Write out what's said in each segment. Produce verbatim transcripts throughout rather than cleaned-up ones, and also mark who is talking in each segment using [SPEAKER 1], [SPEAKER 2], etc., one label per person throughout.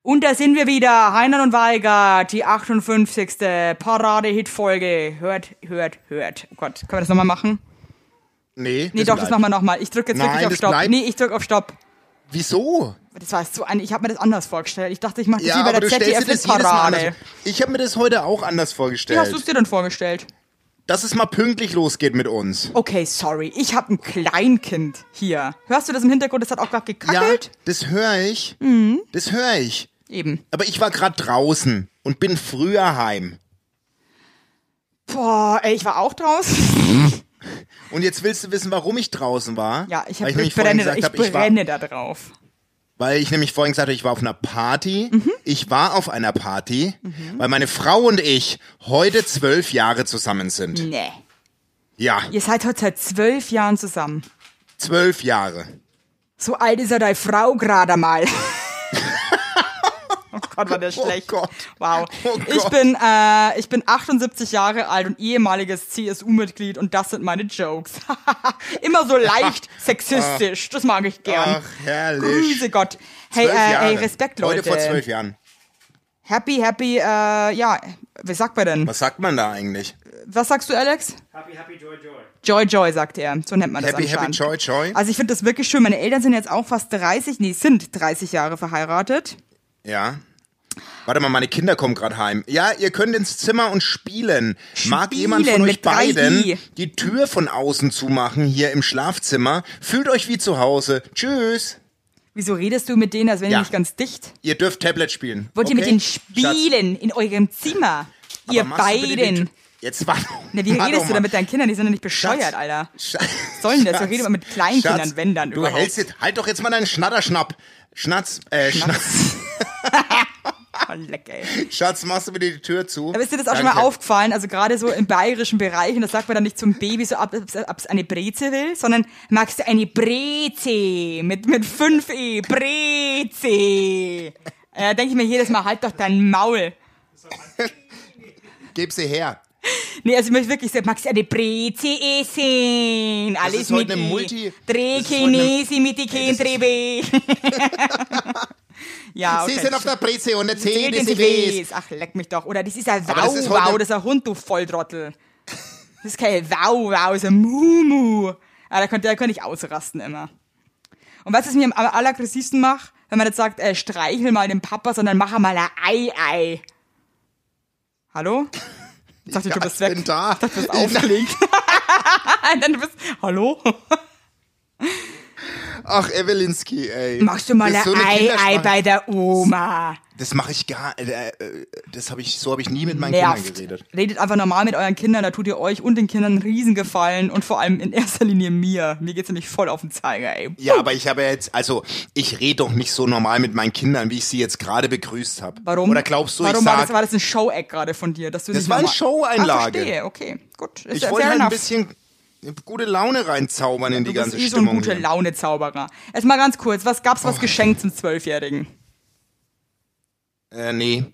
[SPEAKER 1] Und da sind wir wieder, Heinern und Weigert, die achtundfünfzigste Parade-Hit-Folge. Hört, hört, hört. Oh Gott, können wir das nochmal machen?
[SPEAKER 2] Nee,
[SPEAKER 1] Nee,
[SPEAKER 2] das
[SPEAKER 1] doch,
[SPEAKER 2] bleibt.
[SPEAKER 1] das machen wir nochmal. Ich drücke jetzt
[SPEAKER 2] Nein,
[SPEAKER 1] wirklich auf
[SPEAKER 2] das
[SPEAKER 1] Stopp.
[SPEAKER 2] bleibt.
[SPEAKER 1] Nee, ich drücke auf Stopp.
[SPEAKER 2] Wieso?
[SPEAKER 1] Das war so ein, ich habe mir das anders vorgestellt. Ich dachte, ich mache das
[SPEAKER 2] Ja,
[SPEAKER 1] wie bei
[SPEAKER 2] aber
[SPEAKER 1] der
[SPEAKER 2] du stellst dir das jedes Mal
[SPEAKER 1] Z D F-Parade.
[SPEAKER 2] anders. Ich habe mir das heute auch anders
[SPEAKER 1] Wie
[SPEAKER 2] vorgestellt.
[SPEAKER 1] hast du es dir denn vorgestellt?
[SPEAKER 2] Dass es mal pünktlich losgeht mit uns.
[SPEAKER 1] Okay, sorry. Ich habe ein Kleinkind hier. Hörst du das im Hintergrund? Das hat auch gerade
[SPEAKER 2] Ja,
[SPEAKER 1] gekackelt.
[SPEAKER 2] das höre ich.
[SPEAKER 1] Mhm.
[SPEAKER 2] Das höre ich.
[SPEAKER 1] Eben.
[SPEAKER 2] Aber ich war gerade draußen und bin früher heim.
[SPEAKER 1] Boah, ey, ich war auch draußen.
[SPEAKER 2] Und jetzt willst du wissen, warum ich draußen war?
[SPEAKER 1] Ja, ich, hab,
[SPEAKER 2] weil
[SPEAKER 1] ich,
[SPEAKER 2] nämlich vorhin
[SPEAKER 1] brenne,
[SPEAKER 2] gesagt
[SPEAKER 1] ich
[SPEAKER 2] hab, ich war,
[SPEAKER 1] brenne da drauf.
[SPEAKER 2] Weil ich nämlich vorhin gesagt habe, ich war auf einer Party.
[SPEAKER 1] Mhm.
[SPEAKER 2] Ich war auf einer Party, weil meine Frau und ich heute zwölf Jahre zusammen sind.
[SPEAKER 1] Nee.
[SPEAKER 2] Ja,
[SPEAKER 1] Ihr seid heute seit zwölf Jahren zusammen.
[SPEAKER 2] zwölf Jahre.
[SPEAKER 1] So alt ist ja deine Frau gerade mal. Oh Gott, war der
[SPEAKER 2] Oh
[SPEAKER 1] schlecht.
[SPEAKER 2] Gott.
[SPEAKER 1] Wow.
[SPEAKER 2] Oh
[SPEAKER 1] Ich
[SPEAKER 2] Gott.
[SPEAKER 1] bin, äh, ich bin achtundsiebzig Jahre alt und ehemaliges C S U-Mitglied und das sind meine Jokes. Immer so leicht sexistisch. Das mag ich gern.
[SPEAKER 2] Ach, herrlich.
[SPEAKER 1] Grüße Gott. Hey,
[SPEAKER 2] Zwölf
[SPEAKER 1] äh,
[SPEAKER 2] Jahre.
[SPEAKER 1] ey, Respekt, Leute.
[SPEAKER 2] Heute vor zwölf Jahren.
[SPEAKER 1] Happy, happy, äh, ja, wie sagt man denn?
[SPEAKER 2] Was sagt man da eigentlich?
[SPEAKER 1] Was sagst du, Alex?
[SPEAKER 3] Happy, happy, joy, joy.
[SPEAKER 1] Joy, Joy, sagt er. So nennt man das
[SPEAKER 2] Happy, happy,
[SPEAKER 1] anscheinend.
[SPEAKER 2] joy, joy?
[SPEAKER 1] Also ich finde das wirklich schön. Meine Eltern sind jetzt auch fast dreißig, nee, sind dreißig Jahre verheiratet.
[SPEAKER 2] Ja. Warte mal, meine Kinder kommen gerade heim. Ja, ihr könnt ins Zimmer und spielen. Mag
[SPEAKER 1] Spielen
[SPEAKER 2] jemand von euch
[SPEAKER 1] mit drei
[SPEAKER 2] beiden
[SPEAKER 1] I.
[SPEAKER 2] die Tür von außen zumachen hier im Schlafzimmer? Fühlt euch wie zu Hause. Tschüss.
[SPEAKER 1] Wieso redest du mit denen, als wären
[SPEAKER 2] Ja.
[SPEAKER 1] die nicht ganz dicht?
[SPEAKER 2] Ihr dürft Tablet spielen.
[SPEAKER 1] Wollt ihr
[SPEAKER 2] okay?
[SPEAKER 1] mit denen
[SPEAKER 2] Schatz,
[SPEAKER 1] spielen in eurem Zimmer?
[SPEAKER 2] aber
[SPEAKER 1] Ihr
[SPEAKER 2] machst du bitte die
[SPEAKER 1] beiden.
[SPEAKER 2] Tür- Jetzt warte.
[SPEAKER 1] Na, wie redest du da mit deinen Kindern? Die sind ja nicht bescheuert,
[SPEAKER 2] Schatz.
[SPEAKER 1] Alter.
[SPEAKER 2] Schatz,
[SPEAKER 1] Was soll denn das? Wir reden immer mit Kleinkindern,
[SPEAKER 2] Schatz,
[SPEAKER 1] wenn dann
[SPEAKER 2] Du
[SPEAKER 1] überhaupt.
[SPEAKER 2] hältst jetzt, halt doch jetzt mal deinen Schnatterschnapp. Schnatz, äh, Schnatz.
[SPEAKER 1] Oh, leck, ey.
[SPEAKER 2] Schatz, machst du bitte die Tür zu?
[SPEAKER 1] Aber ist dir das auch schon
[SPEAKER 2] Danke.
[SPEAKER 1] mal aufgefallen? Also gerade so im bayerischen Bereich, und das sagt man dann nicht zum Baby so, ob es eine Breze will, sondern magst du eine Breze mit, mit fünf E, Breze. Da denke ich mir jedes Mal, halt doch dein Maul.
[SPEAKER 2] Gib sie her.
[SPEAKER 1] Nee, also ich möchte wirklich sagen, magst du eine Breze essen? Alles
[SPEAKER 2] ist heute
[SPEAKER 1] mit
[SPEAKER 2] eine
[SPEAKER 1] I.
[SPEAKER 2] Multi-
[SPEAKER 1] Dreh
[SPEAKER 2] das ist heute eine-
[SPEAKER 1] Chinesi mit die
[SPEAKER 2] Nee, das ist-
[SPEAKER 1] Kindrebe. Ja, okay.
[SPEAKER 2] Sie sind auf der Breze und erzählen
[SPEAKER 1] Zählt
[SPEAKER 2] die
[SPEAKER 1] in
[SPEAKER 2] sie
[SPEAKER 1] die
[SPEAKER 2] weiß.
[SPEAKER 1] Ws. Ach, leck mich doch. Oder das ist ein
[SPEAKER 2] Aber das
[SPEAKER 1] Wow,
[SPEAKER 2] ist heute-
[SPEAKER 1] Wow, das ist ein Hund, du Volltrottel. Das ist kein Wow, Wow, das ist ein Mumu. Ah, da könnte, da könnte ich ausrasten immer. Und was es mir am alleraggressivsten macht, wenn man jetzt sagt, äh, streichel mal den Papa, sondern mach mal ein Ei-Ei. Hallo? Ich dachte,
[SPEAKER 2] Ja,
[SPEAKER 1] du bist
[SPEAKER 2] ich
[SPEAKER 1] weg.
[SPEAKER 2] bin da.
[SPEAKER 1] Ich dachte, du bist aufgelegt. Und dann du bist, hallo?
[SPEAKER 2] Ach, Evelinski, ey.
[SPEAKER 1] Machst du mal
[SPEAKER 2] Das
[SPEAKER 1] ein
[SPEAKER 2] ist so eine
[SPEAKER 1] Ei-Ei
[SPEAKER 2] Kindersprache.
[SPEAKER 1] bei der Oma?
[SPEAKER 2] Das mache ich gar, äh, äh, das habe ich, so habe ich nie mit meinen Kindern
[SPEAKER 1] Nervt.
[SPEAKER 2] geredet.
[SPEAKER 1] Redet einfach normal mit euren Kindern, da tut ihr euch und den Kindern einen Riesengefallen und vor allem in erster Linie mir. Mir geht's nämlich voll auf den Zeiger, ey.
[SPEAKER 2] Ja, aber ich habe ja jetzt, also ich rede doch nicht so normal mit meinen Kindern, wie ich sie jetzt gerade begrüßt habe.
[SPEAKER 1] Warum?
[SPEAKER 2] Oder glaubst du,
[SPEAKER 1] Warum
[SPEAKER 2] ich
[SPEAKER 1] war,
[SPEAKER 2] sag,
[SPEAKER 1] das, war das ein Show-Act gerade von dir? Dass du
[SPEAKER 2] Das
[SPEAKER 1] nicht
[SPEAKER 2] war eine
[SPEAKER 1] normal-
[SPEAKER 2] Show-Einlage.
[SPEAKER 1] Ah, verstehe, okay, gut. Ist
[SPEAKER 2] ich
[SPEAKER 1] ja
[SPEAKER 2] wollte
[SPEAKER 1] fair
[SPEAKER 2] halt ein
[SPEAKER 1] enough.
[SPEAKER 2] bisschen gute Laune reinzaubern in die
[SPEAKER 1] Du bist
[SPEAKER 2] ganze
[SPEAKER 1] eh so ein
[SPEAKER 2] Stimmung.
[SPEAKER 1] gute
[SPEAKER 2] hier.
[SPEAKER 1] Laune-Zauberer. Erstmal ganz kurz, was gab's
[SPEAKER 2] Oh.
[SPEAKER 1] was geschenkt zum Zwölfjährigen?
[SPEAKER 2] Äh, nee.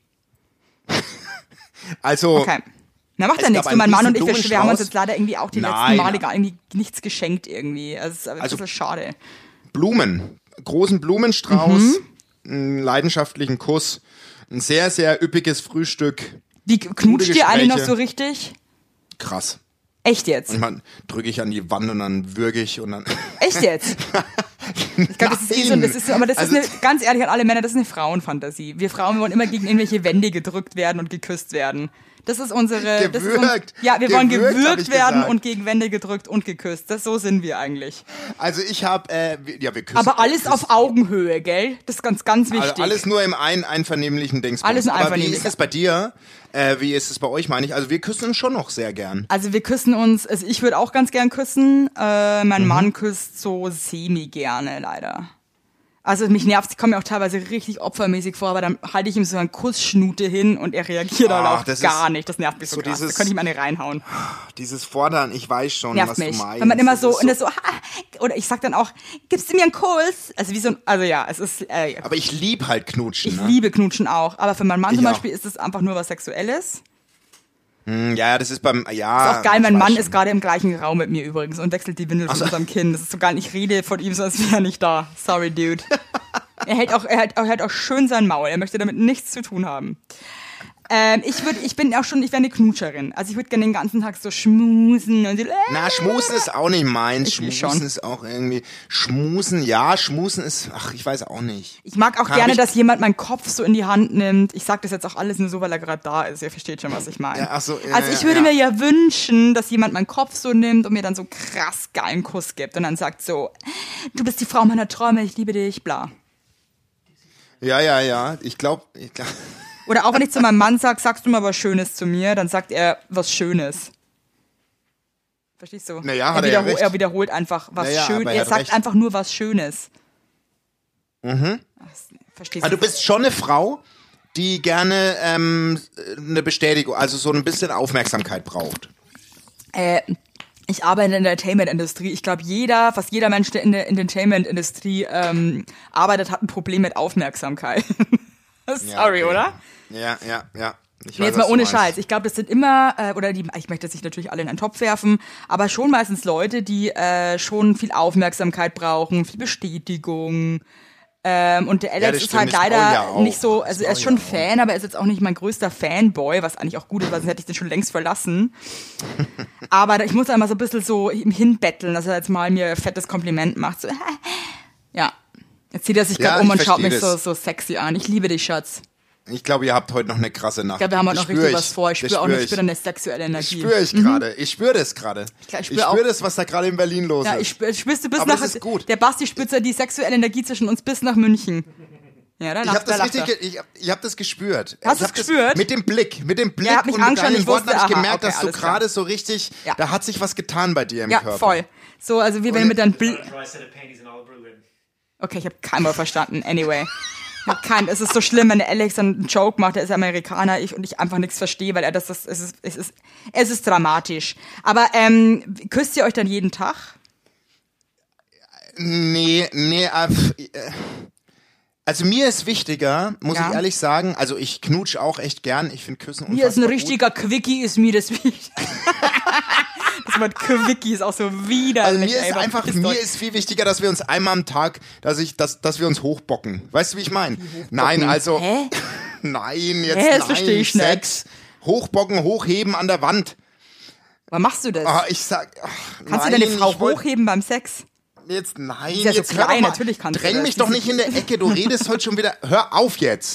[SPEAKER 2] Also,
[SPEAKER 1] Okay. Na, macht
[SPEAKER 2] Es
[SPEAKER 1] ja
[SPEAKER 2] gab
[SPEAKER 1] nichts. Du,
[SPEAKER 2] einen
[SPEAKER 1] mein Mann und
[SPEAKER 2] riesen
[SPEAKER 1] ich, wir, wir haben uns
[SPEAKER 2] Blumenstrauß.
[SPEAKER 1] jetzt leider irgendwie auch die
[SPEAKER 2] Nein,
[SPEAKER 1] letzten Male
[SPEAKER 2] nein.
[SPEAKER 1] gar irgendwie nichts geschenkt irgendwie. Also, es ist ein
[SPEAKER 2] Also-
[SPEAKER 1] bisschen schade.
[SPEAKER 2] Blumen. Großen Blumenstrauß,
[SPEAKER 1] Mhm.
[SPEAKER 2] einen leidenschaftlichen Kuss, ein sehr, sehr üppiges Frühstück.
[SPEAKER 1] Wie knutscht
[SPEAKER 2] Gute
[SPEAKER 1] ihr alle noch
[SPEAKER 2] Gespräche.
[SPEAKER 1] so richtig?
[SPEAKER 2] Krass.
[SPEAKER 1] Echt jetzt?
[SPEAKER 2] Manchmal drücke ich an die Wand und dann würge ich und dann.
[SPEAKER 1] Echt jetzt? Ich glaube, das ist eh so, das ist so, aber das
[SPEAKER 2] Also-
[SPEAKER 1] ist eine, ganz ehrlich an alle Männer, das ist eine Frauenfantasie. Wir Frauen wollen immer gegen irgendwelche Wände gedrückt werden und geküsst werden. Das ist unsere. Das ist uns,
[SPEAKER 2] Gewürgt.
[SPEAKER 1] ja, wir wollen
[SPEAKER 2] Gewürgt, hab
[SPEAKER 1] gewürgt
[SPEAKER 2] ich
[SPEAKER 1] werden
[SPEAKER 2] gesagt.
[SPEAKER 1] und gegen Wände gedrückt und geküsst. Das, so sind wir eigentlich.
[SPEAKER 2] Also ich habe, äh, wir- ja, wir küssen.
[SPEAKER 1] Aber alles
[SPEAKER 2] das-
[SPEAKER 1] auf Augenhöhe, gell? Das ist ganz, ganz wichtig.
[SPEAKER 2] Also alles nur im ein, einvernehmlichen Dingsbums.
[SPEAKER 1] Alles im
[SPEAKER 2] Aber wie
[SPEAKER 1] einvernehmlichen.
[SPEAKER 2] ist es bei dir? Äh, wie ist es bei euch, meine ich? Also wir küssen uns schon noch sehr gern.
[SPEAKER 1] Also wir küssen uns, also ich würde auch ganz gern küssen. Äh,
[SPEAKER 2] Mhm.
[SPEAKER 1] mein Mann küsst so semi-gerne, leider. Also mich nervt, ich komme mir auch teilweise richtig opfermäßig vor, aber dann halte ich ihm so eine Kussschnute hin und er reagiert dann
[SPEAKER 2] Ach,
[SPEAKER 1] auch
[SPEAKER 2] das
[SPEAKER 1] gar
[SPEAKER 2] ist
[SPEAKER 1] nicht. Das nervt mich so,
[SPEAKER 2] so
[SPEAKER 1] krass. Da
[SPEAKER 2] dieses-
[SPEAKER 1] könnte ich ihm eine reinhauen.
[SPEAKER 2] Dieses Fordern, ich weiß schon,
[SPEAKER 1] Nervt
[SPEAKER 2] was
[SPEAKER 1] mich.
[SPEAKER 2] du meinst.
[SPEAKER 1] Wenn man immer
[SPEAKER 2] Das
[SPEAKER 1] so,
[SPEAKER 2] ist
[SPEAKER 1] und das so, ha, oder ich sag dann auch, gibst du mir einen Kuss? Also wie so ein, also ja, es ist, äh,
[SPEAKER 2] Aber ich lieb halt Knutschen,
[SPEAKER 1] ich
[SPEAKER 2] ne?
[SPEAKER 1] liebe Knutschen auch, aber für meinen Mann zum
[SPEAKER 2] Ich auch.
[SPEAKER 1] Beispiel ist es einfach nur was Sexuelles.
[SPEAKER 2] Hm, ja, das ist beim, ja.
[SPEAKER 1] Ist auch geil, mein
[SPEAKER 2] ich weiß
[SPEAKER 1] Mann
[SPEAKER 2] schon.
[SPEAKER 1] ist gerade im gleichen Raum mit mir übrigens und wechselt die Windel von
[SPEAKER 2] so.
[SPEAKER 1] unserem Kind. Das ist so geil, ich rede von ihm so, als wäre er nicht da. Sorry, dude. Er hält auch, er hält, er hält auch schön sein Maul. Er möchte damit nichts zu tun haben. Ähm, ich würde, ich bin auch schon, ich wäre eine Knutscherin. Also ich würde gerne den ganzen Tag so schmusen und so. Äh,
[SPEAKER 2] Na, schmusen ist auch nicht meins.
[SPEAKER 1] Ich
[SPEAKER 2] Schmusen
[SPEAKER 1] schon.
[SPEAKER 2] ist auch irgendwie, schmusen, ja, schmusen ist, ach, ich weiß auch nicht.
[SPEAKER 1] Ich mag auch
[SPEAKER 2] Kann
[SPEAKER 1] gerne,
[SPEAKER 2] ich-
[SPEAKER 1] dass jemand meinen Kopf so in die Hand nimmt. Ich sage das jetzt auch alles nur so, weil er gerade da ist. Ihr versteht schon, was ich meine.
[SPEAKER 2] Ja, ach so, ja,
[SPEAKER 1] also ich
[SPEAKER 2] ja,
[SPEAKER 1] würde
[SPEAKER 2] ja.
[SPEAKER 1] mir ja wünschen, dass jemand meinen Kopf so nimmt und mir dann so krass geilen Kuss gibt und dann sagt so, du bist die Frau meiner Träume, ich liebe dich, bla.
[SPEAKER 2] Ja, ja, ja, ich glaube, ich glaub,
[SPEAKER 1] Oder auch wenn ich zu meinem Mann sage, sagst du mal was Schönes zu mir, dann sagt er was Schönes. Verstehst du?
[SPEAKER 2] Na ja, hat
[SPEAKER 1] er,
[SPEAKER 2] er ja
[SPEAKER 1] wiederhol-
[SPEAKER 2] recht.
[SPEAKER 1] er wiederholt einfach was
[SPEAKER 2] Na ja,
[SPEAKER 1] Schönes.
[SPEAKER 2] aber er
[SPEAKER 1] Er
[SPEAKER 2] hat
[SPEAKER 1] sagt
[SPEAKER 2] recht.
[SPEAKER 1] einfach nur was Schönes. Mhm. Verstehst
[SPEAKER 2] aber
[SPEAKER 1] du?
[SPEAKER 2] du bist schon eine Frau, die gerne ähm, eine Bestätigung, also so ein bisschen Aufmerksamkeit braucht.
[SPEAKER 1] Äh, ich arbeite in der Entertainment-Industrie. Ich glaube, jeder, fast jeder Mensch, der in der Entertainment-Industrie ähm, arbeitet, hat ein Problem mit Aufmerksamkeit. Sorry,
[SPEAKER 2] okay.
[SPEAKER 1] oder?
[SPEAKER 2] Ja, ja, ja. Ich
[SPEAKER 1] Nee,
[SPEAKER 2] weiß,
[SPEAKER 1] jetzt mal
[SPEAKER 2] was du
[SPEAKER 1] ohne
[SPEAKER 2] meinst.
[SPEAKER 1] Scheiß. Ich glaube, das sind immer, äh, oder die, ich möchte jetzt nicht natürlich alle in einen Topf werfen, aber schon meistens Leute, die äh, schon viel Aufmerksamkeit brauchen, viel Bestätigung. Ähm, und der Alex
[SPEAKER 2] das
[SPEAKER 1] ist
[SPEAKER 2] stimmt.
[SPEAKER 1] halt
[SPEAKER 2] Ich brauch
[SPEAKER 1] leider
[SPEAKER 2] ja auch.
[SPEAKER 1] nicht so,
[SPEAKER 2] Das
[SPEAKER 1] also er
[SPEAKER 2] brauch
[SPEAKER 1] ist
[SPEAKER 2] ich
[SPEAKER 1] schon
[SPEAKER 2] ja auch.
[SPEAKER 1] Fan, aber er ist jetzt auch nicht mein größter Fanboy, was eigentlich auch gut ist, weil sonst hätte ich den schon längst verlassen. Aber da- ich muss einmal so ein bisschen so ihm hinbetteln, dass er jetzt mal mir ein fettes Kompliment macht. So, ja. Jetzt zieht er sich
[SPEAKER 2] Ja,
[SPEAKER 1] gerade um
[SPEAKER 2] ich
[SPEAKER 1] und schaut mich
[SPEAKER 2] versteh
[SPEAKER 1] so, so sexy an. Ich liebe dich, Schatz.
[SPEAKER 2] Ich glaube, ihr habt heute noch eine krasse Nacht.
[SPEAKER 1] Ich glaube, wir haben heute
[SPEAKER 2] Das
[SPEAKER 1] noch
[SPEAKER 2] spür
[SPEAKER 1] richtig
[SPEAKER 2] ich.
[SPEAKER 1] was vor. Ich
[SPEAKER 2] Das
[SPEAKER 1] spüre auch noch, ich
[SPEAKER 2] ich.
[SPEAKER 1] spüre eine sexuelle Energie.
[SPEAKER 2] Spüre ich gerade. Ich spüre das gerade.
[SPEAKER 1] Ich
[SPEAKER 2] Ich
[SPEAKER 1] spür
[SPEAKER 2] spüre
[SPEAKER 1] auch-
[SPEAKER 2] das, was da gerade in Berlin los
[SPEAKER 1] Ja,
[SPEAKER 2] ist.
[SPEAKER 1] ich spür, spürst du bis
[SPEAKER 2] Aber
[SPEAKER 1] nach,
[SPEAKER 2] das ist gut.
[SPEAKER 1] der Basti spürt ja die sexuelle Energie zwischen uns bis nach München. Ja, da
[SPEAKER 2] Ich
[SPEAKER 1] lacht,
[SPEAKER 2] habe
[SPEAKER 1] da
[SPEAKER 2] das
[SPEAKER 1] lacht
[SPEAKER 2] richtig,
[SPEAKER 1] er.
[SPEAKER 2] ge- ich, hab- ich habe das gespürt.
[SPEAKER 1] Hast
[SPEAKER 2] ich
[SPEAKER 1] du's
[SPEAKER 2] hab das
[SPEAKER 1] gespürt?
[SPEAKER 2] Mit dem Blick, mit dem Blick
[SPEAKER 1] Er hat mich
[SPEAKER 2] und mit
[SPEAKER 1] angeschaut und
[SPEAKER 2] deinen
[SPEAKER 1] ich
[SPEAKER 2] Worten
[SPEAKER 1] wusste,
[SPEAKER 2] habe ich
[SPEAKER 1] aha,
[SPEAKER 2] gemerkt,
[SPEAKER 1] okay,
[SPEAKER 2] dass du
[SPEAKER 1] alles klar.
[SPEAKER 2] gerade so richtig,
[SPEAKER 1] Ja.
[SPEAKER 2] da hat sich was getan bei dir im
[SPEAKER 1] Ja,
[SPEAKER 2] Körper.
[SPEAKER 1] voll. So, also wie wenn du mit deinem Bl
[SPEAKER 3] Dry set of panties and all brewing.
[SPEAKER 1] Okay, ich habe kein Wort verstanden. Anyway. Ich hab kein, es ist so schlimm, wenn der Alex dann einen Joke macht, der ist Amerikaner, ich und ich einfach nichts verstehe, weil er das, das es ist, es ist, es ist dramatisch. Aber ähm, küsst ihr euch dann jeden Tag?
[SPEAKER 2] Nee, nee, äh, pf, äh, also mir ist wichtiger, muss
[SPEAKER 1] Ja.
[SPEAKER 2] ich ehrlich sagen, also ich knutsch auch echt gern, ich finde Küssen
[SPEAKER 1] Mir ist ein
[SPEAKER 2] unfassbar
[SPEAKER 1] richtiger Quickie, ist mir das wichtig. Das Wort Quickie ist auch so widerlich.
[SPEAKER 2] Also mir
[SPEAKER 1] ey,
[SPEAKER 2] ist einfach,
[SPEAKER 1] verpisst
[SPEAKER 2] mir
[SPEAKER 1] euch.
[SPEAKER 2] ist viel wichtiger, dass wir uns einmal am Tag, dass ich, dass, dass wir uns hochbocken. Weißt du, wie ich meine? Nein, also,
[SPEAKER 1] Hä?
[SPEAKER 2] nein, jetzt
[SPEAKER 1] Hä, das
[SPEAKER 2] nein,
[SPEAKER 1] versteh ich nicht.
[SPEAKER 2] Sex. Hochbocken, hochheben an der Wand.
[SPEAKER 1] Wann machst du das?
[SPEAKER 2] Ah, ich sag, ach,
[SPEAKER 1] Kannst
[SPEAKER 2] nein,
[SPEAKER 1] du deine Frau
[SPEAKER 2] ich wollt-
[SPEAKER 1] hochheben beim Sex?
[SPEAKER 2] Jetzt nein,
[SPEAKER 1] ja so
[SPEAKER 2] jetzt hör
[SPEAKER 1] klein,
[SPEAKER 2] doch mal,
[SPEAKER 1] natürlich kannst du
[SPEAKER 2] dräng
[SPEAKER 1] das.
[SPEAKER 2] mich
[SPEAKER 1] Die
[SPEAKER 2] doch
[SPEAKER 1] sind-
[SPEAKER 2] nicht in der Ecke, du redest heute schon wieder, hör auf jetzt.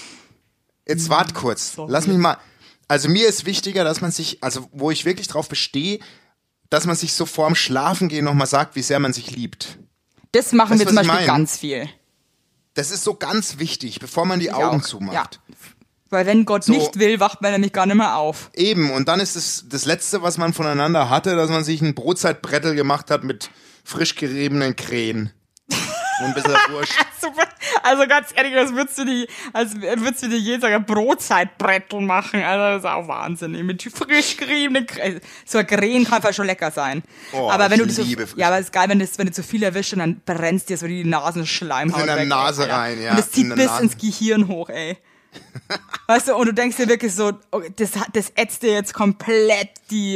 [SPEAKER 2] Jetzt wart kurz, lass mich mal, also mir ist wichtiger, dass man sich, also wo ich wirklich drauf bestehe, dass man sich so vorm Schlafengehen nochmal sagt, wie sehr man sich liebt.
[SPEAKER 1] Das machen
[SPEAKER 2] Weißt
[SPEAKER 1] wir
[SPEAKER 2] du,
[SPEAKER 1] zum
[SPEAKER 2] was ich
[SPEAKER 1] Beispiel
[SPEAKER 2] mein?
[SPEAKER 1] ganz viel.
[SPEAKER 2] Das ist so ganz wichtig, bevor man die
[SPEAKER 1] Ich
[SPEAKER 2] Augen
[SPEAKER 1] auch.
[SPEAKER 2] zumacht.
[SPEAKER 1] Ja. Weil wenn Gott
[SPEAKER 2] So.
[SPEAKER 1] nicht will, wacht man nämlich gar nicht mehr auf.
[SPEAKER 2] Eben, und dann ist es das Letzte, was man voneinander hatte, dass man sich ein Brotzeitbrettel gemacht hat mit frisch geriebenen Krähen. Und ein bisschen Wurst.
[SPEAKER 1] Super. Also ganz ehrlich, als würdest du die, als würdest du dir je sagen, Brotzeitbrettel machen. Also das ist auch Wahnsinn. ey. Mit frisch geriebenen Krähen. So ein Krähen kann einfach schon lecker sein.
[SPEAKER 2] Oh,
[SPEAKER 1] aber wenn
[SPEAKER 2] ich
[SPEAKER 1] du so,
[SPEAKER 2] liebe frisch-
[SPEAKER 1] ja, aber es ist geil, wenn du, wenn du zu viel erwischst und dann brennst dir so die Nasenschleimhaut
[SPEAKER 2] In der
[SPEAKER 1] weg,
[SPEAKER 2] Nase
[SPEAKER 1] ey, Alter.
[SPEAKER 2] rein, ja,
[SPEAKER 1] Und das zieht
[SPEAKER 2] in der
[SPEAKER 1] bis
[SPEAKER 2] Nase.
[SPEAKER 1] ins Gehirn hoch, ey. Weißt du, und du denkst dir wirklich so, oh, das, hat- das ätzt dir jetzt komplett die,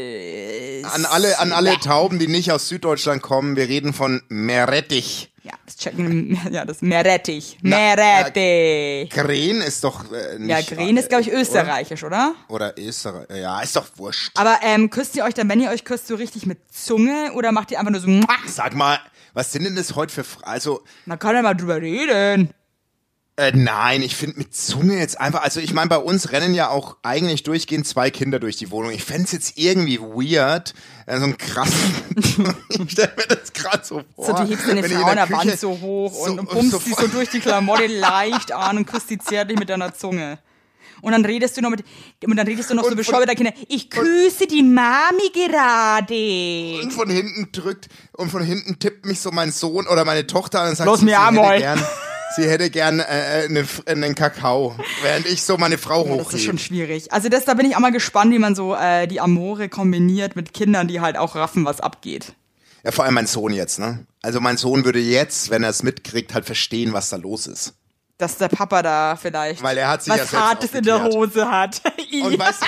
[SPEAKER 1] äh,
[SPEAKER 2] An alle, an alle Tauben, die nicht aus Süddeutschland kommen, wir reden von Meerrettich.
[SPEAKER 1] Ja, das checken, ja, das Meerrettich.
[SPEAKER 2] Na,
[SPEAKER 1] Meerrettich.
[SPEAKER 2] Krähen ist doch äh, nicht...
[SPEAKER 1] Ja, Krähen ist, glaube ich, österreichisch, oder?
[SPEAKER 2] Oder, oder Österreich. Ja, ist doch wurscht.
[SPEAKER 1] Aber ähm, küsst ihr euch dann, wenn ihr euch küsst, so richtig mit Zunge oder macht ihr einfach nur so, muah?
[SPEAKER 2] Sag mal, was sind denn das heute für... Fra- Also,
[SPEAKER 1] Man kann ja mal drüber reden.
[SPEAKER 2] Äh, nein, ich finde mit Zunge jetzt einfach, also ich meine, bei uns rennen ja auch eigentlich durchgehend zwei Kinder durch die Wohnung. Ich fänd's jetzt irgendwie weird, äh, so einen krassen, ich stell mir das gerade so vor.
[SPEAKER 1] So, du hebst deine
[SPEAKER 2] wenn ich
[SPEAKER 1] Frau
[SPEAKER 2] in
[SPEAKER 1] an der
[SPEAKER 2] Küche
[SPEAKER 1] Wand so hoch
[SPEAKER 2] so-
[SPEAKER 1] und pumpst
[SPEAKER 2] so-
[SPEAKER 1] sie so durch die Klamotte leicht an und küsst sie zärtlich mit deiner Zunge. Und dann redest du noch mit, und dann redest du noch so
[SPEAKER 2] Und
[SPEAKER 1] bescheuert mit deinen Kindern. Ich küsse die Mami gerade.
[SPEAKER 2] Und von hinten drückt, und von hinten tippt mich so mein Sohn oder meine Tochter an und sagt,
[SPEAKER 1] Los,
[SPEAKER 2] sie,
[SPEAKER 1] mir
[SPEAKER 2] sie, hätte
[SPEAKER 1] einmal.
[SPEAKER 2] gern, sie hätte gern äh, einen, einen Kakao, während ich so meine Frau
[SPEAKER 1] Das ist schon
[SPEAKER 2] hochhebe.
[SPEAKER 1] schwierig. Also das, da bin ich auch mal gespannt, wie man so äh, die Amore kombiniert mit Kindern, die halt auch raffen, was abgeht.
[SPEAKER 2] Ja, vor allem mein Sohn jetzt, ne? Also mein Sohn würde jetzt, wenn er es mitkriegt, halt verstehen, was da los ist.
[SPEAKER 1] Dass der Papa da vielleicht
[SPEAKER 2] Weil er hat sich
[SPEAKER 1] was
[SPEAKER 2] ja selbst
[SPEAKER 1] Hartes in der
[SPEAKER 2] aufgeklärt.
[SPEAKER 1] Hose hat.
[SPEAKER 2] Und weißt du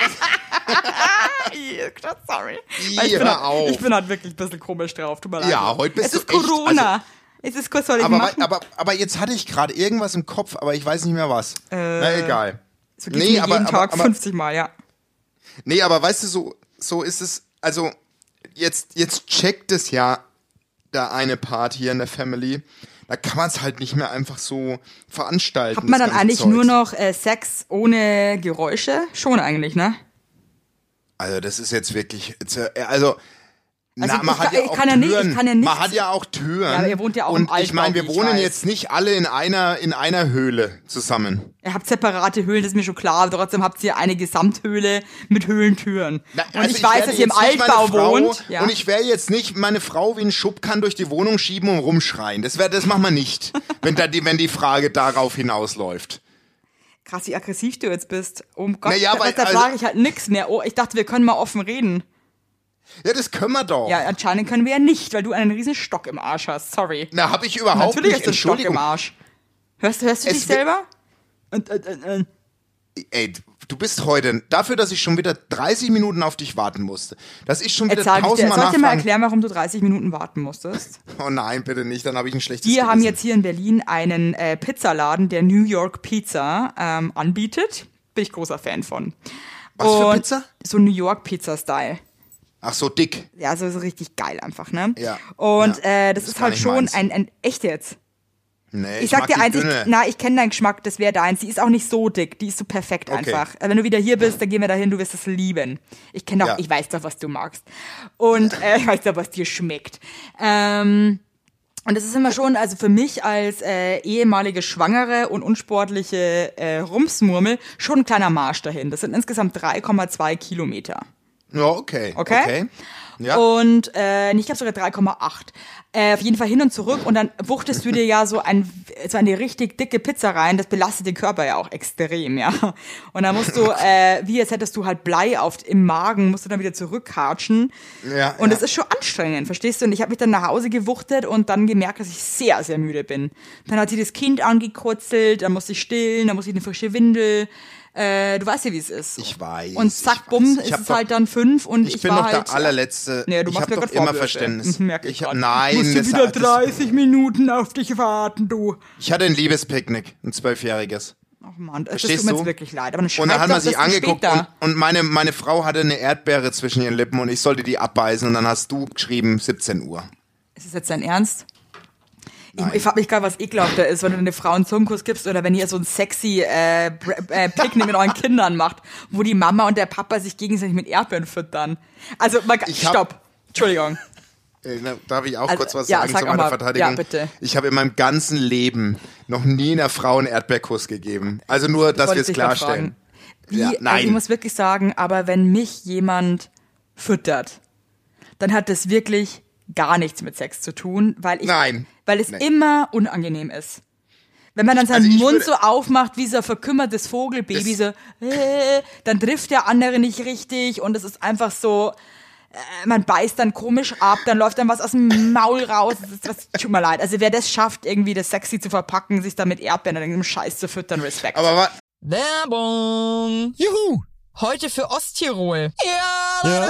[SPEAKER 2] was?
[SPEAKER 1] Ih, Sorry.
[SPEAKER 2] Ih,
[SPEAKER 1] Weil ich, bin
[SPEAKER 2] hör
[SPEAKER 1] halt,
[SPEAKER 2] auf.
[SPEAKER 1] ich bin halt wirklich ein bisschen komisch drauf. Tut mir leid.
[SPEAKER 2] Ja, heute bist
[SPEAKER 1] es ist
[SPEAKER 2] du echt-
[SPEAKER 1] Corona.
[SPEAKER 2] also-
[SPEAKER 1] Ist es kurz, soll ich
[SPEAKER 2] aber,
[SPEAKER 1] machen?
[SPEAKER 2] aber, aber jetzt hatte ich gerade irgendwas im Kopf, aber ich weiß nicht mehr was.
[SPEAKER 1] Äh,
[SPEAKER 2] Na, egal.
[SPEAKER 1] So geht's nee, mir aber, jeden Tag aber, aber, fünfzig Mal, ja.
[SPEAKER 2] Nee, aber weißt du, so, so ist es, also jetzt, jetzt checkt es ja der eine Part hier in der Family. Da kann man es halt nicht mehr einfach so veranstalten.
[SPEAKER 1] Hat man dann eigentlich Zeugs. nur noch äh, Sex ohne Geräusche? Schon eigentlich, ne?
[SPEAKER 2] Also das ist jetzt wirklich, also...
[SPEAKER 1] Also
[SPEAKER 2] Na, man
[SPEAKER 1] ich,
[SPEAKER 2] hat ja
[SPEAKER 1] ich
[SPEAKER 2] auch
[SPEAKER 1] kann ja
[SPEAKER 2] Türen.
[SPEAKER 1] nicht, ich kann ja nicht.
[SPEAKER 2] Man hat ja auch Türen.
[SPEAKER 1] Ja, aber ihr wohnt ja auch
[SPEAKER 2] und
[SPEAKER 1] im Altbau,
[SPEAKER 2] ich meine, wir wohnen
[SPEAKER 1] weiß.
[SPEAKER 2] jetzt nicht alle in einer in einer Höhle zusammen.
[SPEAKER 1] Ihr habt separate Höhlen, das ist mir schon klar, aber trotzdem habt ihr eine Gesamthöhle mit Höhlentüren.
[SPEAKER 2] Na,
[SPEAKER 1] und
[SPEAKER 2] also
[SPEAKER 1] ich,
[SPEAKER 2] ich
[SPEAKER 1] weiß, dass ihr im Altbau
[SPEAKER 2] Frau,
[SPEAKER 1] wohnt. Ja.
[SPEAKER 2] Und ich werde jetzt nicht meine Frau wie ein Schubkarren durch die Wohnung schieben und rumschreien. Das wär, das machen wir nicht, wenn da die wenn die Frage darauf hinausläuft.
[SPEAKER 1] Krass, wie aggressiv du jetzt bist. Oh Gott,
[SPEAKER 2] naja,
[SPEAKER 1] da,
[SPEAKER 2] weil,
[SPEAKER 1] da
[SPEAKER 2] also,
[SPEAKER 1] frage ich halt nix mehr. Oh, ich dachte, wir können mal offen reden.
[SPEAKER 2] Ja, das können wir doch.
[SPEAKER 1] Ja, anscheinend können wir ja nicht, weil du einen riesen Stock im Arsch hast. Sorry.
[SPEAKER 2] Na, hab ich überhaupt
[SPEAKER 1] Natürlich
[SPEAKER 2] nicht.
[SPEAKER 1] Natürlich hast du einen Stock im Arsch. Hörst, hörst du
[SPEAKER 2] es
[SPEAKER 1] dich selber? Und, und, und, und.
[SPEAKER 2] Ey, du bist heute, dafür, dass ich schon wieder dreißig Minuten auf dich warten musste, dass ich schon wieder
[SPEAKER 1] tausendmal nachfragen. Soll ich dir mal erklären, warum du dreißig Minuten warten musstest?
[SPEAKER 2] Oh nein, bitte nicht, dann habe ich ein schlechtes
[SPEAKER 1] Wir
[SPEAKER 2] Gewissen.
[SPEAKER 1] haben jetzt hier in Berlin einen äh, Pizzaladen, der New York Pizza ähm, anbietet. Bin ich großer Fan von.
[SPEAKER 2] Was für
[SPEAKER 1] Und
[SPEAKER 2] Pizza?
[SPEAKER 1] So New York Pizza-Style.
[SPEAKER 2] Ach so, dick.
[SPEAKER 1] Ja, so, so richtig geil einfach, ne?
[SPEAKER 2] Ja.
[SPEAKER 1] Und
[SPEAKER 2] ja.
[SPEAKER 1] äh, das, das ist halt schon ein, ein, echt jetzt.
[SPEAKER 2] Nee,
[SPEAKER 1] ich,
[SPEAKER 2] ich
[SPEAKER 1] sag
[SPEAKER 2] mag
[SPEAKER 1] dir
[SPEAKER 2] die
[SPEAKER 1] eins, ich,
[SPEAKER 2] dünne.
[SPEAKER 1] na, ich kenne deinen Geschmack, das wäre deins. Die ist auch nicht so dick, die ist so perfekt
[SPEAKER 2] Okay.
[SPEAKER 1] einfach. Wenn du wieder hier bist, dann gehen wir dahin, du wirst es lieben. Ich kenne auch,
[SPEAKER 2] Ja.
[SPEAKER 1] ich weiß doch, was du magst. Und äh, ich weiß doch, was dir schmeckt. Ähm, und das ist immer schon, also für mich als äh, ehemalige Schwangere und unsportliche äh, Rumsmurmel, schon ein kleiner Marsch dahin. Das sind insgesamt drei Komma zwei Kilometer.
[SPEAKER 2] Ja, okay.
[SPEAKER 1] Okay?
[SPEAKER 2] okay. Ja.
[SPEAKER 1] Und äh, ich glaube sogar drei Komma acht. Äh, auf jeden Fall hin und zurück und dann wuchtest du dir ja so, ein, so eine richtig dicke Pizza rein. Das belastet den Körper ja auch extrem, ja. Und dann musst du, äh, wie als hättest du halt Blei auf, im Magen, musst du dann wieder zurückhatschen.
[SPEAKER 2] Ja,
[SPEAKER 1] und
[SPEAKER 2] ja.
[SPEAKER 1] das ist schon anstrengend, verstehst du? Und ich habe mich dann nach Hause gewuchtet und dann gemerkt, dass ich sehr, sehr müde bin. Dann hat sie das Kind angekurzelt, dann musste ich stillen, dann musste ich eine frische Windel. Äh, du weißt ja, wie es ist.
[SPEAKER 2] Ich weiß.
[SPEAKER 1] Und zack,
[SPEAKER 2] ich
[SPEAKER 1] bumm,
[SPEAKER 2] weiß. Ich
[SPEAKER 1] ist
[SPEAKER 2] hab
[SPEAKER 1] es
[SPEAKER 2] doch,
[SPEAKER 1] halt dann fünf und ich,
[SPEAKER 2] ich bin
[SPEAKER 1] war
[SPEAKER 2] doch
[SPEAKER 1] halt,
[SPEAKER 2] der allerletzte.
[SPEAKER 1] Nee, du
[SPEAKER 2] ich
[SPEAKER 1] machst
[SPEAKER 2] habe
[SPEAKER 1] mir
[SPEAKER 2] doch
[SPEAKER 1] grad
[SPEAKER 2] immer
[SPEAKER 1] Vorwürfe.
[SPEAKER 2] Verständnis.
[SPEAKER 1] Mhm, merk ich
[SPEAKER 2] ich hab,
[SPEAKER 1] grad.
[SPEAKER 2] nein,
[SPEAKER 1] musst du
[SPEAKER 2] das,
[SPEAKER 1] wieder
[SPEAKER 2] das,
[SPEAKER 1] dreißig Minuten auf dich warten, du.
[SPEAKER 2] ich hatte ein Liebespicknick, ein zwölfjähriges.
[SPEAKER 1] Ach man, das
[SPEAKER 2] Verstehst
[SPEAKER 1] tut mir
[SPEAKER 2] du?
[SPEAKER 1] jetzt wirklich leid. Aber dann
[SPEAKER 2] Und dann hat man sich angeguckt
[SPEAKER 1] und,
[SPEAKER 2] und, und meine, meine Frau hatte eine Erdbeere zwischen ihren Lippen und ich sollte die abbeißen und dann hast du geschrieben siebzehn Uhr.
[SPEAKER 1] Ist das jetzt dein Ernst? Ich, ich frag mich gerade, was ekelhafter ist, wenn du eine Frau einen Zungenkuss gibst oder wenn ihr so ein sexy äh, äh, Picknick mit euren Kindern macht, wo die Mama und der Papa sich gegenseitig mit Erdbeeren füttern. Also, mal,
[SPEAKER 2] Ich hab-
[SPEAKER 1] stopp. Entschuldigung.
[SPEAKER 2] Äh, na, Darf ich auch
[SPEAKER 1] Also,
[SPEAKER 2] kurz was
[SPEAKER 1] ja,
[SPEAKER 2] sagen
[SPEAKER 1] sag
[SPEAKER 2] zu
[SPEAKER 1] auch
[SPEAKER 2] meiner
[SPEAKER 1] mal.
[SPEAKER 2] Verteidigung?
[SPEAKER 1] Ja, bitte.
[SPEAKER 2] Ich habe in meinem ganzen Leben noch nie einer Frau einen Erdbeerkuss gegeben. Also nur, dass
[SPEAKER 1] Wollte
[SPEAKER 2] wir
[SPEAKER 1] ich
[SPEAKER 2] es
[SPEAKER 1] dich grad
[SPEAKER 2] klarstellen.
[SPEAKER 1] fragen. Wie,
[SPEAKER 2] Ja,
[SPEAKER 1] also
[SPEAKER 2] nein.
[SPEAKER 1] ich muss wirklich sagen, aber wenn mich jemand füttert, dann hat das wirklich gar nichts mit Sex zu tun, weil ich,
[SPEAKER 2] Nein.
[SPEAKER 1] weil es
[SPEAKER 2] Nein.
[SPEAKER 1] immer unangenehm ist. Wenn man dann seinen
[SPEAKER 2] Also ich
[SPEAKER 1] Mund
[SPEAKER 2] würde-
[SPEAKER 1] so aufmacht wie so ein verkümmertes Vogelbaby, so, äh, dann trifft der andere nicht richtig und es ist einfach so, äh, man beißt dann komisch ab, dann läuft dann was aus dem Maul raus. Das, ist, das tut mir leid. Also wer das schafft, irgendwie das sexy zu verpacken, sich dann mit Erdbeeren oder irgendeinem Scheiß zu füttern, Respekt.
[SPEAKER 2] Aber wa-
[SPEAKER 1] Werbung!
[SPEAKER 3] Juhu!
[SPEAKER 1] Heute für Osttirol. Ja,
[SPEAKER 3] Ja.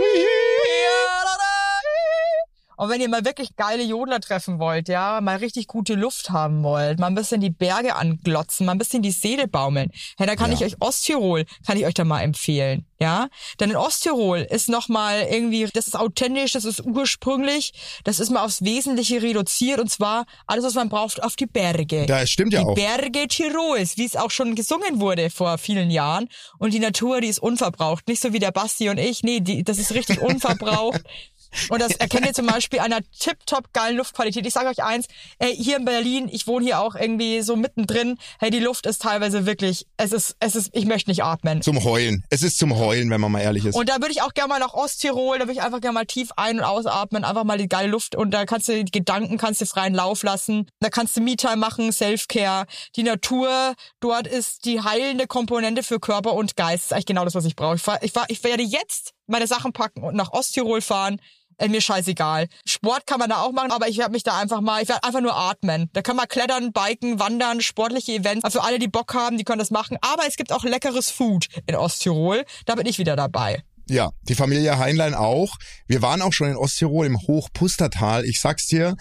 [SPEAKER 1] Und wenn ihr mal wirklich geile Jodler treffen wollt, ja, mal richtig gute Luft haben wollt, mal ein bisschen die Berge anglotzen, mal ein bisschen die Seele baumeln, ja, dann kann
[SPEAKER 3] Ja.
[SPEAKER 1] ich euch Osttirol, kann ich euch da mal empfehlen, ja. Denn in Osttirol ist nochmal irgendwie, das ist authentisch, das ist ursprünglich, das ist mal aufs Wesentliche reduziert und zwar alles, was man braucht, auf die Berge.
[SPEAKER 3] Das stimmt ja
[SPEAKER 1] die
[SPEAKER 3] auch.
[SPEAKER 1] Berge Tirols, wie es auch schon gesungen wurde vor vielen Jahren. Und die Natur, die ist unverbraucht. Nicht so wie der Basti und ich. Nee, die, das ist richtig unverbraucht. Und das erkennt ihr zum Beispiel an einer tipptopp geilen Luftqualität. Ich sage euch eins, ey, hier in Berlin, ich wohne hier auch irgendwie so mittendrin, hey, die Luft ist teilweise wirklich, es ist, es ist, ich möchte nicht atmen.
[SPEAKER 3] Zum Heulen. Es ist zum Heulen, wenn man mal ehrlich ist.
[SPEAKER 1] Und da würde ich auch gerne mal nach Osttirol, da würde ich einfach gerne mal tief ein- und ausatmen, einfach mal die geile Luft und da kannst du die Gedanken, kannst du freien Lauf lassen. Da kannst du Me-Time machen, Self-Care. Die Natur dort ist die heilende Komponente für Körper und Geist. Das ist eigentlich genau das, was ich brauche. Ich, fahr, ich, fahr, ich werde jetzt meine Sachen packen und nach Osttirol fahren. Äh, mir scheißegal. Sport kann man da auch machen, aber ich werde mich da einfach mal, ich werde einfach nur atmen. Da kann man klettern, biken, wandern, sportliche Events. Also für alle, die Bock haben, die können das machen. Aber es gibt auch leckeres Food in Osttirol. Da bin ich wieder dabei.
[SPEAKER 3] Ja, die Familie Heinlein auch. Wir waren auch schon in Osttirol im Hochpustertal. Ich sag's dir,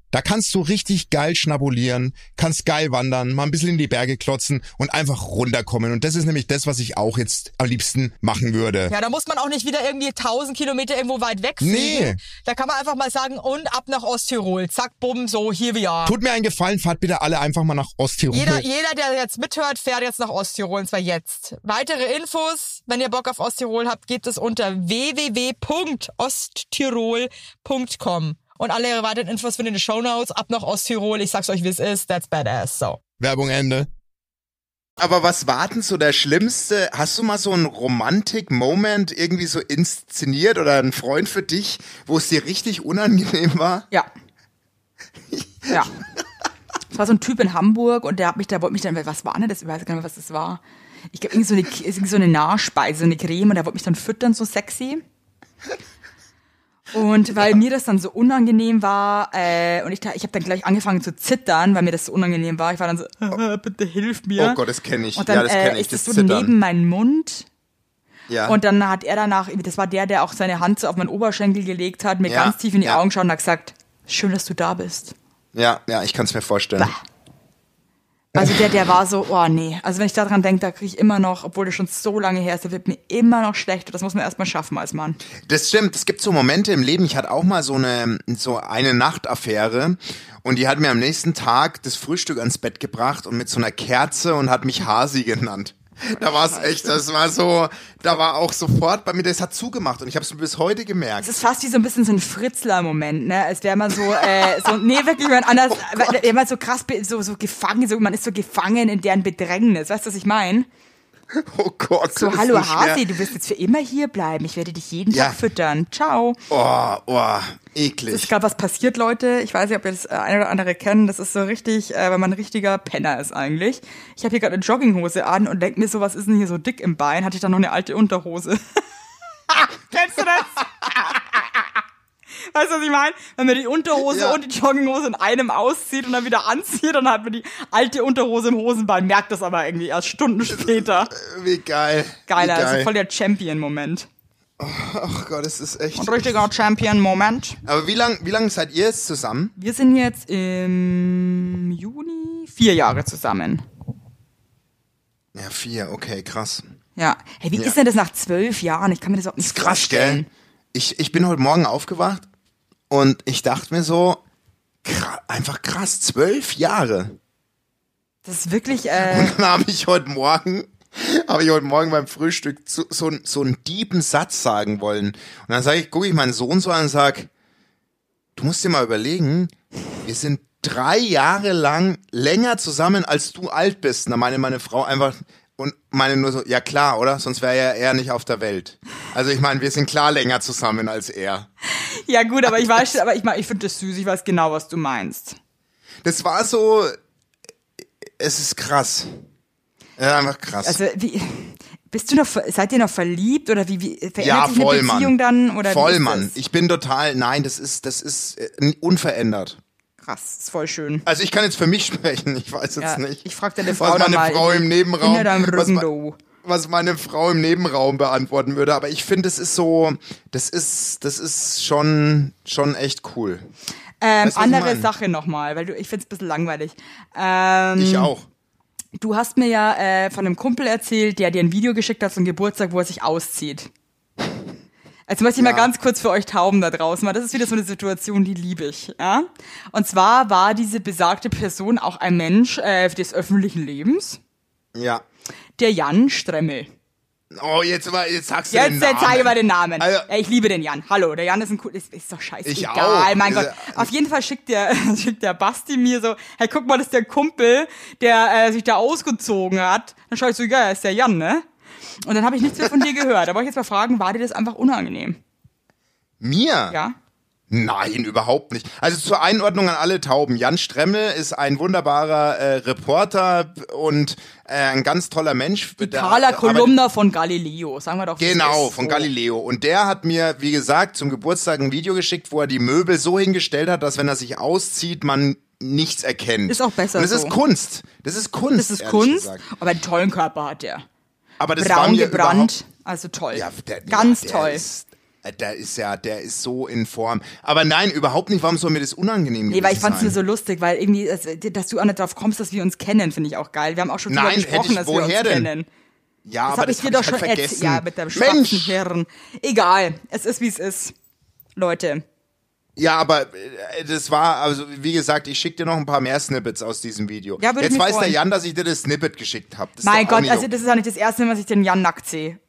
[SPEAKER 3] Da kannst du richtig geil schnabulieren, kannst geil wandern, mal ein bisschen in die Berge klotzen und einfach runterkommen. Und das ist nämlich das, was ich auch jetzt am liebsten machen würde.
[SPEAKER 1] Ja, da muss man auch nicht wieder irgendwie tausend Kilometer irgendwo weit weg fliegen.
[SPEAKER 3] Nee.
[SPEAKER 1] Da kann man einfach mal sagen, und ab nach Osttirol. Zack, bumm, so, hier wir are.
[SPEAKER 3] Tut mir einen Gefallen, fahrt bitte alle einfach mal nach Osttirol.
[SPEAKER 1] Jeder, jeder, der jetzt mithört, fährt jetzt nach Osttirol, und zwar jetzt. Weitere Infos, wenn ihr Bock auf Osttirol habt, gibt es unter w w w punkt osttirol punkt com. Und alle weiteren Infos findet ihr in den Shownotes. Ab nach Osttirol. Ich sag's euch, wie es ist. That's badass. So.
[SPEAKER 3] Werbung Ende.
[SPEAKER 2] Aber was war denn so der schlimmste? Hast du mal so einen Romantic-Moment irgendwie so inszeniert oder einen Freund für dich, wo es dir richtig unangenehm war?
[SPEAKER 1] Ja. Ja. Es war so ein Typ in Hamburg und der hat mich, der wollte mich dann, was war denn das? Ich weiß gar nicht mehr, was das war. Ich glaube, irgend so eine, irgend so eine Nachspeise, so eine Creme, und der wollte mich dann füttern, so sexy. Und weil mir das dann so unangenehm war, äh, und ich, ich habe dann gleich angefangen zu zittern, weil mir das so unangenehm war. Ich war dann so, äh, bitte hilf mir.
[SPEAKER 2] Oh Gott, das kenne ich.
[SPEAKER 1] Und dann
[SPEAKER 2] ja, das kenn
[SPEAKER 1] äh,
[SPEAKER 2] ich,
[SPEAKER 1] ist das,
[SPEAKER 2] das
[SPEAKER 1] so
[SPEAKER 2] Zittern.
[SPEAKER 1] neben meinen Mund.
[SPEAKER 2] Ja.
[SPEAKER 1] Und dann hat er danach, das war der, der auch seine Hand so auf meinen Oberschenkel gelegt hat, mir
[SPEAKER 2] Ja,
[SPEAKER 1] ganz tief in die
[SPEAKER 2] ja.
[SPEAKER 1] Augen geschaut und hat gesagt, schön, dass du da bist.
[SPEAKER 2] Ja, ja, ich kann es mir vorstellen.
[SPEAKER 1] Bah. Also der, der war so, oh nee. Also wenn ich daran denke, da kriege ich immer noch, obwohl das schon so lange her ist, da wird mir immer noch schlecht. Das muss man erstmal schaffen als Mann.
[SPEAKER 2] Das stimmt, es gibt so Momente im Leben, ich hatte auch mal so eine, so eine Nachtaffäre und die hat mir am nächsten Tag das Frühstück ans Bett gebracht und mit so einer Kerze und hat mich Hasi genannt. Da war es echt, das war so, da war auch sofort bei mir, das hat zugemacht und ich habe es bis heute gemerkt.
[SPEAKER 1] Es ist fast wie so ein bisschen so ein Fritzler-Moment, ne? Als wäre man so, äh, so, nee, wirklich man anders,
[SPEAKER 2] Oh
[SPEAKER 1] weil der immer so krass, be- so, so gefangen, so, man ist so gefangen in deren Bedrängnis. Weißt du, was ich meine?
[SPEAKER 2] Oh Gott.
[SPEAKER 1] So,
[SPEAKER 2] das ist
[SPEAKER 1] hallo
[SPEAKER 2] schwer.
[SPEAKER 1] Hasi, du wirst jetzt für immer hier bleiben. Ich werde dich jeden
[SPEAKER 2] Ja.
[SPEAKER 1] Tag füttern. Ciao.
[SPEAKER 2] Oh, oh,
[SPEAKER 1] Es
[SPEAKER 2] eklig.
[SPEAKER 1] ist gerade was passiert, Leute. Ich weiß nicht, ob ihr das äh, eine oder andere kennen. Das ist so richtig, äh, wenn man ein richtiger Penner ist eigentlich. Ich habe hier gerade eine Jogginghose an und denk mir so, was ist denn hier so dick im Bein? Hatte ich dann noch eine alte Unterhose? Kennst du das? Weißt du, was ich meine? Wenn man die Unterhose
[SPEAKER 2] Ja.
[SPEAKER 1] und die Jogginghose in einem auszieht und dann wieder anzieht, dann hat man die alte Unterhose im Hosenbein, merkt das aber irgendwie erst Stunden später.
[SPEAKER 2] Wie geil.
[SPEAKER 1] Geiler,
[SPEAKER 2] Wie
[SPEAKER 1] also
[SPEAKER 2] geil.
[SPEAKER 1] voll der Champion-Moment.
[SPEAKER 2] Ach Gott, das ist echt.
[SPEAKER 1] Ein richtiger Champion-Moment.
[SPEAKER 2] Aber wie lang, wie lang seid ihr jetzt zusammen?
[SPEAKER 1] Wir sind jetzt im Juni vier Jahre zusammen.
[SPEAKER 2] Ja, vier, okay, krass.
[SPEAKER 1] Ja. Hey, wie
[SPEAKER 2] Ja.
[SPEAKER 1] ist denn das nach zwölf Jahren? Ich kann mir das auch nicht
[SPEAKER 2] Krass,
[SPEAKER 1] vorstellen.
[SPEAKER 2] gell? Ich, ich bin heute Morgen aufgewacht und ich dachte mir so, kra- einfach krass, zwölf Jahre.
[SPEAKER 1] Das ist wirklich, äh,
[SPEAKER 2] Und dann habe ich heute Morgen, habe ich heute Morgen beim Frühstück so, so, so einen tiefen Satz sagen wollen. Und dann sage ich, gucke ich meinen Sohn so an und sag, du musst dir mal überlegen, wir sind drei Jahre lang länger zusammen, als du alt bist. Und dann meine meine Frau einfach, und meine nur so, ja klar, oder? Sonst wäre ja er nicht auf der Welt. Also ich meine, wir sind klar länger zusammen als er.
[SPEAKER 1] ja gut, aber ich weiß, aber ich meine, ich finde das süß, ich weiß genau, was du meinst.
[SPEAKER 2] Das war so, es ist krass. Ja, einfach krass.
[SPEAKER 1] Also, wie, bist du noch, seid ihr noch verliebt oder wie, wie verändert
[SPEAKER 2] ja,
[SPEAKER 1] sich
[SPEAKER 2] voll,
[SPEAKER 1] eine Beziehung
[SPEAKER 2] Mann.
[SPEAKER 1] dann? Oder
[SPEAKER 2] voll,
[SPEAKER 1] wie ist
[SPEAKER 2] Mann.
[SPEAKER 1] das?
[SPEAKER 2] Ich bin total, nein, das ist, das ist äh, unverändert.
[SPEAKER 1] Krass, ist voll schön.
[SPEAKER 2] Also ich kann jetzt für mich sprechen, ich weiß jetzt
[SPEAKER 1] Ja,
[SPEAKER 2] nicht.
[SPEAKER 1] ich frag deine Frau
[SPEAKER 2] was
[SPEAKER 1] dann
[SPEAKER 2] meine
[SPEAKER 1] mal
[SPEAKER 2] Frau im Nebenraum,
[SPEAKER 1] hinter deinem
[SPEAKER 2] was,
[SPEAKER 1] Rücken,
[SPEAKER 2] ma-
[SPEAKER 1] du.
[SPEAKER 2] was meine Frau im Nebenraum beantworten würde, aber ich finde, das ist so, das ist, das ist schon, schon echt cool.
[SPEAKER 1] Ähm,
[SPEAKER 2] Weißt du, was ich
[SPEAKER 1] andere
[SPEAKER 2] mein?
[SPEAKER 1] Sache nochmal, weil du, ich find's ein bisschen langweilig. Ähm,
[SPEAKER 2] Ich auch.
[SPEAKER 1] Du hast mir ja äh, von einem Kumpel erzählt, der dir ein Video geschickt hat zum Geburtstag, wo er sich auszieht. Jetzt möchte ich
[SPEAKER 2] Ja.
[SPEAKER 1] mal ganz kurz für euch Tauben da draußen, weil das ist wieder so eine Situation, die liebe ich. Ja? Und zwar war diese besagte Person auch ein Mensch äh, des öffentlichen Lebens,
[SPEAKER 2] Ja.
[SPEAKER 1] der Jan Stremmel.
[SPEAKER 2] Oh, jetzt, mal- jetzt sagst du
[SPEAKER 1] Jetzt
[SPEAKER 2] den
[SPEAKER 1] äh,
[SPEAKER 2] Namen.
[SPEAKER 1] zeige mal den Namen.
[SPEAKER 2] Also-
[SPEAKER 1] Ey, ich liebe den Jan. Hallo, der Jan ist ein cool, ist, ist doch scheiße.
[SPEAKER 2] Ich
[SPEAKER 1] egal,
[SPEAKER 2] auch.
[SPEAKER 1] mein
[SPEAKER 2] Ist
[SPEAKER 1] Gott.
[SPEAKER 2] er-
[SPEAKER 1] Auf jeden Fall schickt der, schickt der Basti mir so, hey, guck mal, das ist der Kumpel, der äh, sich da ausgezogen hat. Dann schau ich so, ja, ist der Jan, ne? Und dann habe ich nichts mehr von dir gehört. Da wollte ich jetzt mal fragen, war dir das einfach unangenehm?
[SPEAKER 2] Mir?
[SPEAKER 1] Ja?
[SPEAKER 2] Nein, überhaupt nicht. Also zur Einordnung an alle Tauben. Jan Stremmel ist ein wunderbarer äh, Reporter und äh, ein ganz toller Mensch.
[SPEAKER 1] Die
[SPEAKER 2] Der-
[SPEAKER 1] Carla
[SPEAKER 2] aber-
[SPEAKER 1] Kolumna von Galileo, sagen wir doch. wie es
[SPEAKER 2] Genau,
[SPEAKER 1] ist.
[SPEAKER 2] von
[SPEAKER 1] So.
[SPEAKER 2] Galileo. Und der hat mir, wie gesagt, zum Geburtstag ein Video geschickt, wo er die Möbel so hingestellt hat, dass wenn er sich auszieht, man nichts erkennt.
[SPEAKER 1] Ist auch besser
[SPEAKER 2] Und das
[SPEAKER 1] so.
[SPEAKER 2] ist Kunst. Das ist Kunst.
[SPEAKER 1] Das ist
[SPEAKER 2] ehrlich
[SPEAKER 1] Kunst,
[SPEAKER 2] gesagt.
[SPEAKER 1] aber einen tollen Körper hat der.
[SPEAKER 2] Aber das war
[SPEAKER 1] Braun
[SPEAKER 2] mir
[SPEAKER 1] gebrannt,
[SPEAKER 2] überhaupt-
[SPEAKER 1] also toll.
[SPEAKER 2] Ja, der,
[SPEAKER 1] Ganz
[SPEAKER 2] der
[SPEAKER 1] toll.
[SPEAKER 2] Ist, Der ist ja, der ist so in Form. Aber nein, überhaupt nicht. Warum soll mir das unangenehm
[SPEAKER 1] Nee, weil ich
[SPEAKER 2] sein?
[SPEAKER 1] fand's nur so lustig, weil irgendwie, dass du auch nicht drauf kommst, dass wir uns kennen, finde ich auch geil. Wir haben auch schon drüber
[SPEAKER 2] Nein,
[SPEAKER 1] gesprochen,
[SPEAKER 2] hätte ich,
[SPEAKER 1] dass
[SPEAKER 2] woher
[SPEAKER 1] wir uns
[SPEAKER 2] denn?
[SPEAKER 1] kennen.
[SPEAKER 2] Ja,
[SPEAKER 1] Das
[SPEAKER 2] aber
[SPEAKER 1] habe ich
[SPEAKER 2] das
[SPEAKER 1] dir
[SPEAKER 2] hab
[SPEAKER 1] doch
[SPEAKER 2] ich
[SPEAKER 1] schon
[SPEAKER 2] halt vergessen.
[SPEAKER 1] erzählt. Ja, mit deinem schwarzen
[SPEAKER 2] Mensch!
[SPEAKER 1] Hirn. Egal, es ist wie es ist. Leute.
[SPEAKER 2] Ja, aber äh, das war, also wie gesagt, ich schicke dir noch ein paar mehr Snippets aus diesem Video.
[SPEAKER 1] Ja, würde
[SPEAKER 2] Jetzt
[SPEAKER 1] mich
[SPEAKER 2] weiß der
[SPEAKER 1] freuen.
[SPEAKER 2] Jan, dass ich dir das Snippet geschickt habe.
[SPEAKER 1] Mein Gott, also das ist auch nicht das erste Mal, was ich den Jan nackt sehe.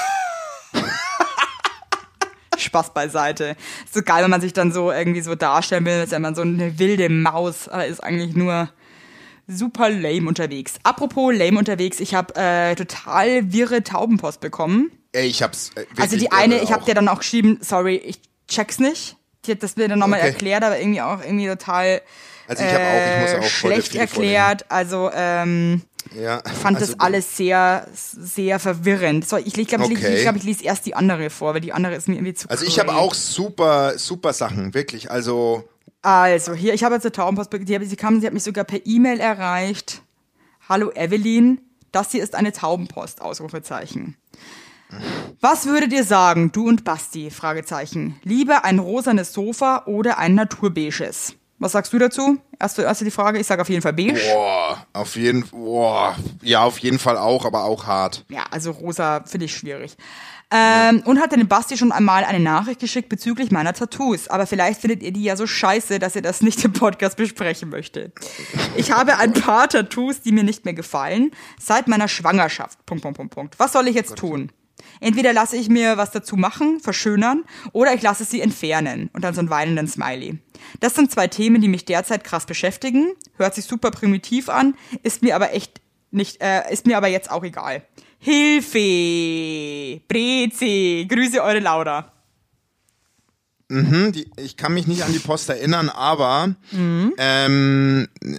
[SPEAKER 1] Spaß beiseite. Ist so geil, wenn man sich dann so irgendwie so darstellen will, als wäre man so eine wilde Maus, aber ist eigentlich nur super lame unterwegs. Apropos lame unterwegs, ich habe äh, total wirre Taubenpost bekommen.
[SPEAKER 2] Ey, ich hab's äh, wirklich,
[SPEAKER 1] Also die eine,
[SPEAKER 2] äh,
[SPEAKER 1] ich habe
[SPEAKER 2] auch.
[SPEAKER 1] dir dann auch geschrieben, sorry, ich check's nicht. Die hat das mir dann nochmal
[SPEAKER 2] Okay.
[SPEAKER 1] erklärt, aber irgendwie auch irgendwie total
[SPEAKER 2] Also ich habe auch, ich muss
[SPEAKER 1] äh,
[SPEAKER 2] auch voll
[SPEAKER 1] schlecht
[SPEAKER 2] viel
[SPEAKER 1] erklärt. Also ähm,
[SPEAKER 2] vorlesen. Ja,
[SPEAKER 1] ich fand
[SPEAKER 2] also,
[SPEAKER 1] das alles sehr, sehr verwirrend. So, ich glaube, ich,
[SPEAKER 2] Okay.
[SPEAKER 1] ich, glaub, ich lese erst die andere vor, weil die andere ist mir irgendwie zu
[SPEAKER 2] Also ich habe
[SPEAKER 1] cray.
[SPEAKER 2] auch super, super Sachen, wirklich. Also
[SPEAKER 1] Also, hier, ich habe jetzt eine Taubenpost, die, hab- sie kam, sie hat mich sogar per E-Mail erreicht. Hallo Evelyn, das hier ist eine Taubenpost, Ausrufezeichen. Was würdet ihr sagen, du und Basti, Fragezeichen. Lieber ein rosanes Sofa oder ein naturbeiges? Was sagst du dazu? Erste, erste die Frage, ich sage auf jeden Fall beige.
[SPEAKER 2] boah, auf jeden, boah, ja, auf jeden Fall auch, aber auch hart.
[SPEAKER 1] Ja, also rosa finde ich schwierig. Ähm, und hat dem Basti schon einmal eine Nachricht geschickt bezüglich meiner Tattoos. Aber vielleicht findet ihr die ja so scheiße, dass ihr das nicht im Podcast besprechen möchtet. Ich habe ein paar Tattoos, die mir nicht mehr gefallen, seit meiner Schwangerschaft. Punkt, Punkt, Punkt, Punkt. Was soll ich jetzt tun? Entweder lasse ich mir was dazu machen, verschönern, oder ich lasse sie entfernen. Und dann so einen weinenden Smiley. Das sind zwei Themen, die mich derzeit krass beschäftigen. Hört sich super primitiv an, ist mir aber echt nicht, äh, ist mir aber jetzt auch egal. Hilfe! Brezi! Grüße eure Laura.
[SPEAKER 2] Mhm, die, ich kann mich nicht an die Post erinnern, aber
[SPEAKER 1] Mhm.
[SPEAKER 2] ähm, äh,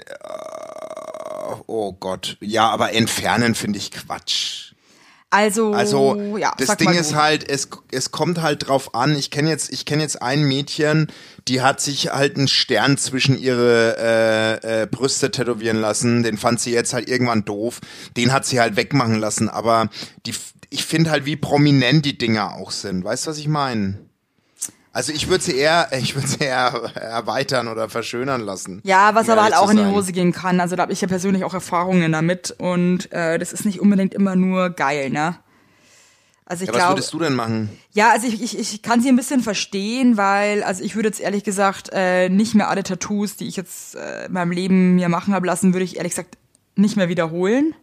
[SPEAKER 2] oh Gott, ja, aber entfernen finde ich Quatsch.
[SPEAKER 1] Also,
[SPEAKER 2] Also
[SPEAKER 1] ja,
[SPEAKER 2] das
[SPEAKER 1] sag
[SPEAKER 2] Ding
[SPEAKER 1] mal
[SPEAKER 2] ist
[SPEAKER 1] du.
[SPEAKER 2] halt, es, es kommt halt drauf an. Ich kenne jetzt, ich kenne jetzt ein Mädchen, die hat sich halt einen Stern zwischen ihre äh, äh, Brüste tätowieren lassen. Den fand sie jetzt halt irgendwann doof. Den hat sie halt wegmachen lassen. Aber die, ich finde halt, wie prominent die Dinger auch sind. Weißt du, was ich meine? Also ich würde sie eher, ich würde sie eher erweitern oder verschönern lassen.
[SPEAKER 1] Ja, was
[SPEAKER 2] um
[SPEAKER 1] aber halt
[SPEAKER 2] ehrlich
[SPEAKER 1] auch
[SPEAKER 2] zu
[SPEAKER 1] in die
[SPEAKER 2] sein.
[SPEAKER 1] Hose gehen kann. Also da habe ich ja persönlich auch Erfahrungen damit und äh, das ist nicht unbedingt immer nur geil, ne? Also ich
[SPEAKER 2] Ja, was
[SPEAKER 1] glaube,
[SPEAKER 2] würdest du denn machen?
[SPEAKER 1] ja, also ich, ich, ich kann sie ein bisschen verstehen, weil, also ich würde jetzt ehrlich gesagt äh, nicht mehr alle Tattoos, die ich jetzt äh, in meinem Leben mir machen habe lassen, würde ich ehrlich gesagt nicht mehr wiederholen.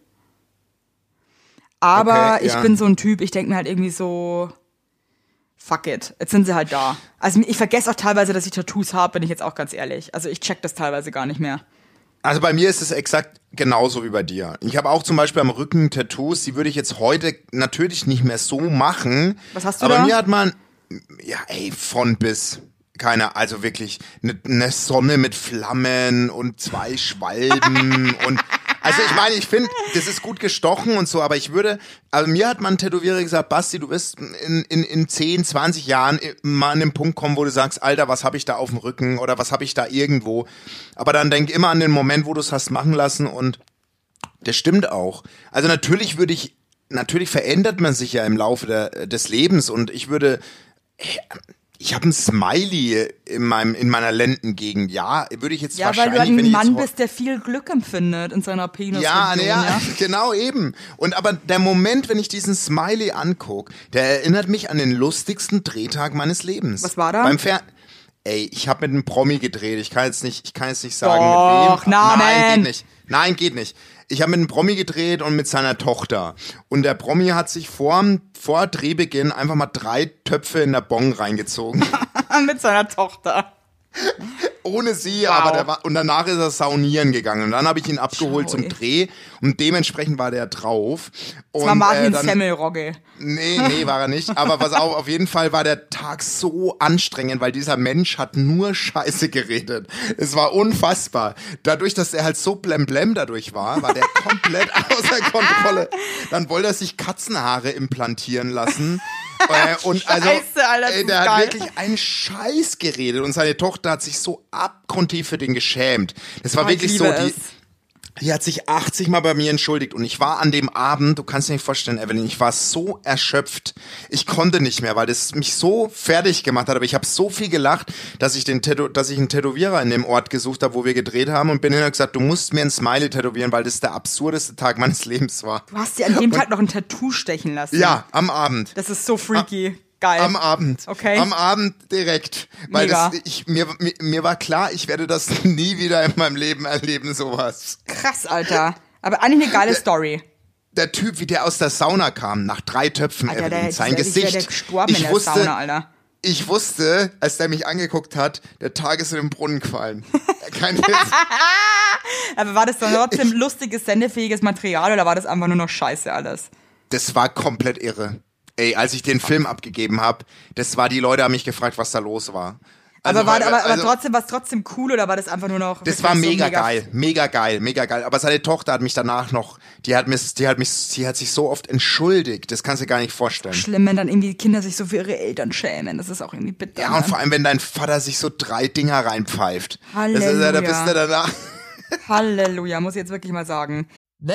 [SPEAKER 1] Aber
[SPEAKER 2] Okay,
[SPEAKER 1] ich
[SPEAKER 2] ja.
[SPEAKER 1] bin so ein Typ, ich denke mir halt irgendwie so, fuck it, jetzt sind sie halt da. Also ich vergesse auch teilweise, dass ich Tattoos habe, bin ich jetzt auch ganz ehrlich. Also ich check das teilweise gar nicht mehr.
[SPEAKER 2] Also bei mir ist es exakt genauso wie bei dir. Ich habe auch zum Beispiel am Rücken Tattoos, die würde ich jetzt heute natürlich nicht mehr so machen.
[SPEAKER 1] Was hast du
[SPEAKER 2] aber
[SPEAKER 1] da?
[SPEAKER 2] mir hat man, ja ey, von bis, keine, also wirklich, eine ne Sonne mit Flammen und zwei Schwalben und, also ich meine, ich finde, das ist gut gestochen und so, aber ich würde, also mir hat man ein Tätowierer gesagt, Basti, du wirst in, in, in zehn, zwanzig Jahren mal an den Punkt kommen, wo du sagst, Alter, was habe ich da auf dem Rücken oder was habe ich da irgendwo. Aber dann denk immer an den Moment, wo du es hast machen lassen und das stimmt auch. Also natürlich würde ich, natürlich verändert man sich ja im Laufe der, des Lebens und ich würde, ich habe ein Smiley in meinem in meiner Lendengegend. Ja, würde ich jetzt
[SPEAKER 1] Ja, weil
[SPEAKER 2] wahrscheinlich,
[SPEAKER 1] du halt
[SPEAKER 2] wenn
[SPEAKER 1] ein
[SPEAKER 2] ich
[SPEAKER 1] Mann
[SPEAKER 2] jetzt
[SPEAKER 1] bist, der viel Glück empfindet in seiner Penisregion.
[SPEAKER 2] ja, ne, ja,
[SPEAKER 1] ja.
[SPEAKER 2] genau eben. Und aber der Moment, wenn ich diesen Smiley anguck, der erinnert mich an den lustigsten Drehtag meines Lebens.
[SPEAKER 1] Was war da?
[SPEAKER 2] Beim Fer Ey, ich habe mit einem Promi gedreht. Ich kann jetzt nicht, ich kann jetzt nicht sagen
[SPEAKER 1] Doch,
[SPEAKER 2] mit wem.
[SPEAKER 1] Namen.
[SPEAKER 2] Nein, geht nicht. Nein, geht nicht. Ich habe mit einem Promi gedreht und mit seiner Tochter. Und der Promi hat sich vor, vor Drehbeginn einfach mal drei Töpfe in der Bong reingezogen.
[SPEAKER 1] Mit seiner Tochter.
[SPEAKER 2] Ohne sie,
[SPEAKER 1] Wow.
[SPEAKER 2] aber der war, und danach ist er saunieren gegangen. Und dann habe ich ihn abgeholt
[SPEAKER 1] Schau,
[SPEAKER 2] zum
[SPEAKER 1] ey.
[SPEAKER 2] Dreh und dementsprechend war der drauf.
[SPEAKER 1] Das war
[SPEAKER 2] Und,
[SPEAKER 1] Martin
[SPEAKER 2] äh, dann-
[SPEAKER 1] Semmelrogge.
[SPEAKER 2] Nee, nee, war er nicht. Aber pass auf, auf jeden Fall war der Tag so anstrengend, weil dieser Mensch hat nur Scheiße geredet. Es war unfassbar. Dadurch, dass er halt so blemblem dadurch war, war der komplett außer Kontrolle. Dann wollte er sich Katzenhaare implantieren lassen. Äh, und also,
[SPEAKER 1] Scheiße, Alter, das
[SPEAKER 2] ey,
[SPEAKER 1] ist
[SPEAKER 2] der hat
[SPEAKER 1] geil.
[SPEAKER 2] wirklich einen Scheiß geredet und seine Tochter hat sich so abgrundtief für den geschämt. Das war
[SPEAKER 1] Oh, ich
[SPEAKER 2] wirklich so,
[SPEAKER 1] liebe
[SPEAKER 2] die,
[SPEAKER 1] es.
[SPEAKER 2] Die hat sich achtzig Mal bei mir entschuldigt und ich war an dem Abend, du kannst dir nicht vorstellen, Evelyn, ich war so erschöpft, ich konnte nicht mehr, weil das mich so fertig gemacht hat, aber ich habe so viel gelacht, dass ich den Tätow- dass ich einen Tätowierer in dem Ort gesucht habe, wo wir gedreht haben und bin hin und gesagt, du musst mir ein Smiley tätowieren, weil das der absurdeste Tag meines Lebens war.
[SPEAKER 1] Du hast dir an dem Tag noch ein Tattoo stechen lassen.
[SPEAKER 2] Ja, am Abend.
[SPEAKER 1] Das ist so freaky. Geil.
[SPEAKER 2] Am Abend.
[SPEAKER 1] Okay.
[SPEAKER 2] Am Abend direkt. Weil
[SPEAKER 1] Mega.
[SPEAKER 2] das, ich, mir, mir, mir war klar, ich werde das nie wieder in meinem Leben erleben, sowas.
[SPEAKER 1] Krass, Alter. Aber eigentlich eine geile Story.
[SPEAKER 2] Der Typ, wie der aus der Sauna kam, nach drei Töpfen,
[SPEAKER 1] Alter,
[SPEAKER 2] Evelyn,
[SPEAKER 1] der,
[SPEAKER 2] sein
[SPEAKER 1] der,
[SPEAKER 2] Gesicht.
[SPEAKER 1] Der gestorben
[SPEAKER 2] ich
[SPEAKER 1] in der
[SPEAKER 2] wusste,
[SPEAKER 1] Sauna, Alter.
[SPEAKER 2] Ich wusste, als der mich angeguckt hat, der Tag ist in den Brunnen gefallen. Kein Witz.
[SPEAKER 1] Aber war das dann trotzdem lustiges, sendefähiges Material oder war das einfach nur noch scheiße alles?
[SPEAKER 2] Das war komplett irre. Ey, als ich den Film abgegeben habe, das war, die Leute haben mich gefragt, was da los war. Also,
[SPEAKER 1] aber war,
[SPEAKER 2] weil,
[SPEAKER 1] aber, aber
[SPEAKER 2] also,
[SPEAKER 1] trotzdem, war es trotzdem cool oder war das einfach nur noch...
[SPEAKER 2] das war
[SPEAKER 1] so
[SPEAKER 2] mega, geil, mega geil, mega geil. Aber seine Tochter hat mich danach noch, die hat mich, die hat mich, die hat sich so oft entschuldigt. Das kannst du dir gar nicht vorstellen.
[SPEAKER 1] Schlimm, wenn dann irgendwie Kinder sich so für ihre Eltern schämen. Das ist auch irgendwie bitter.
[SPEAKER 2] Ja, und vor allem, wenn dein Vater sich so drei Dinger reinpfeift.
[SPEAKER 1] Halleluja.
[SPEAKER 2] Das ist, ja, da bist du danach.
[SPEAKER 1] Halleluja, muss ich jetzt wirklich mal sagen.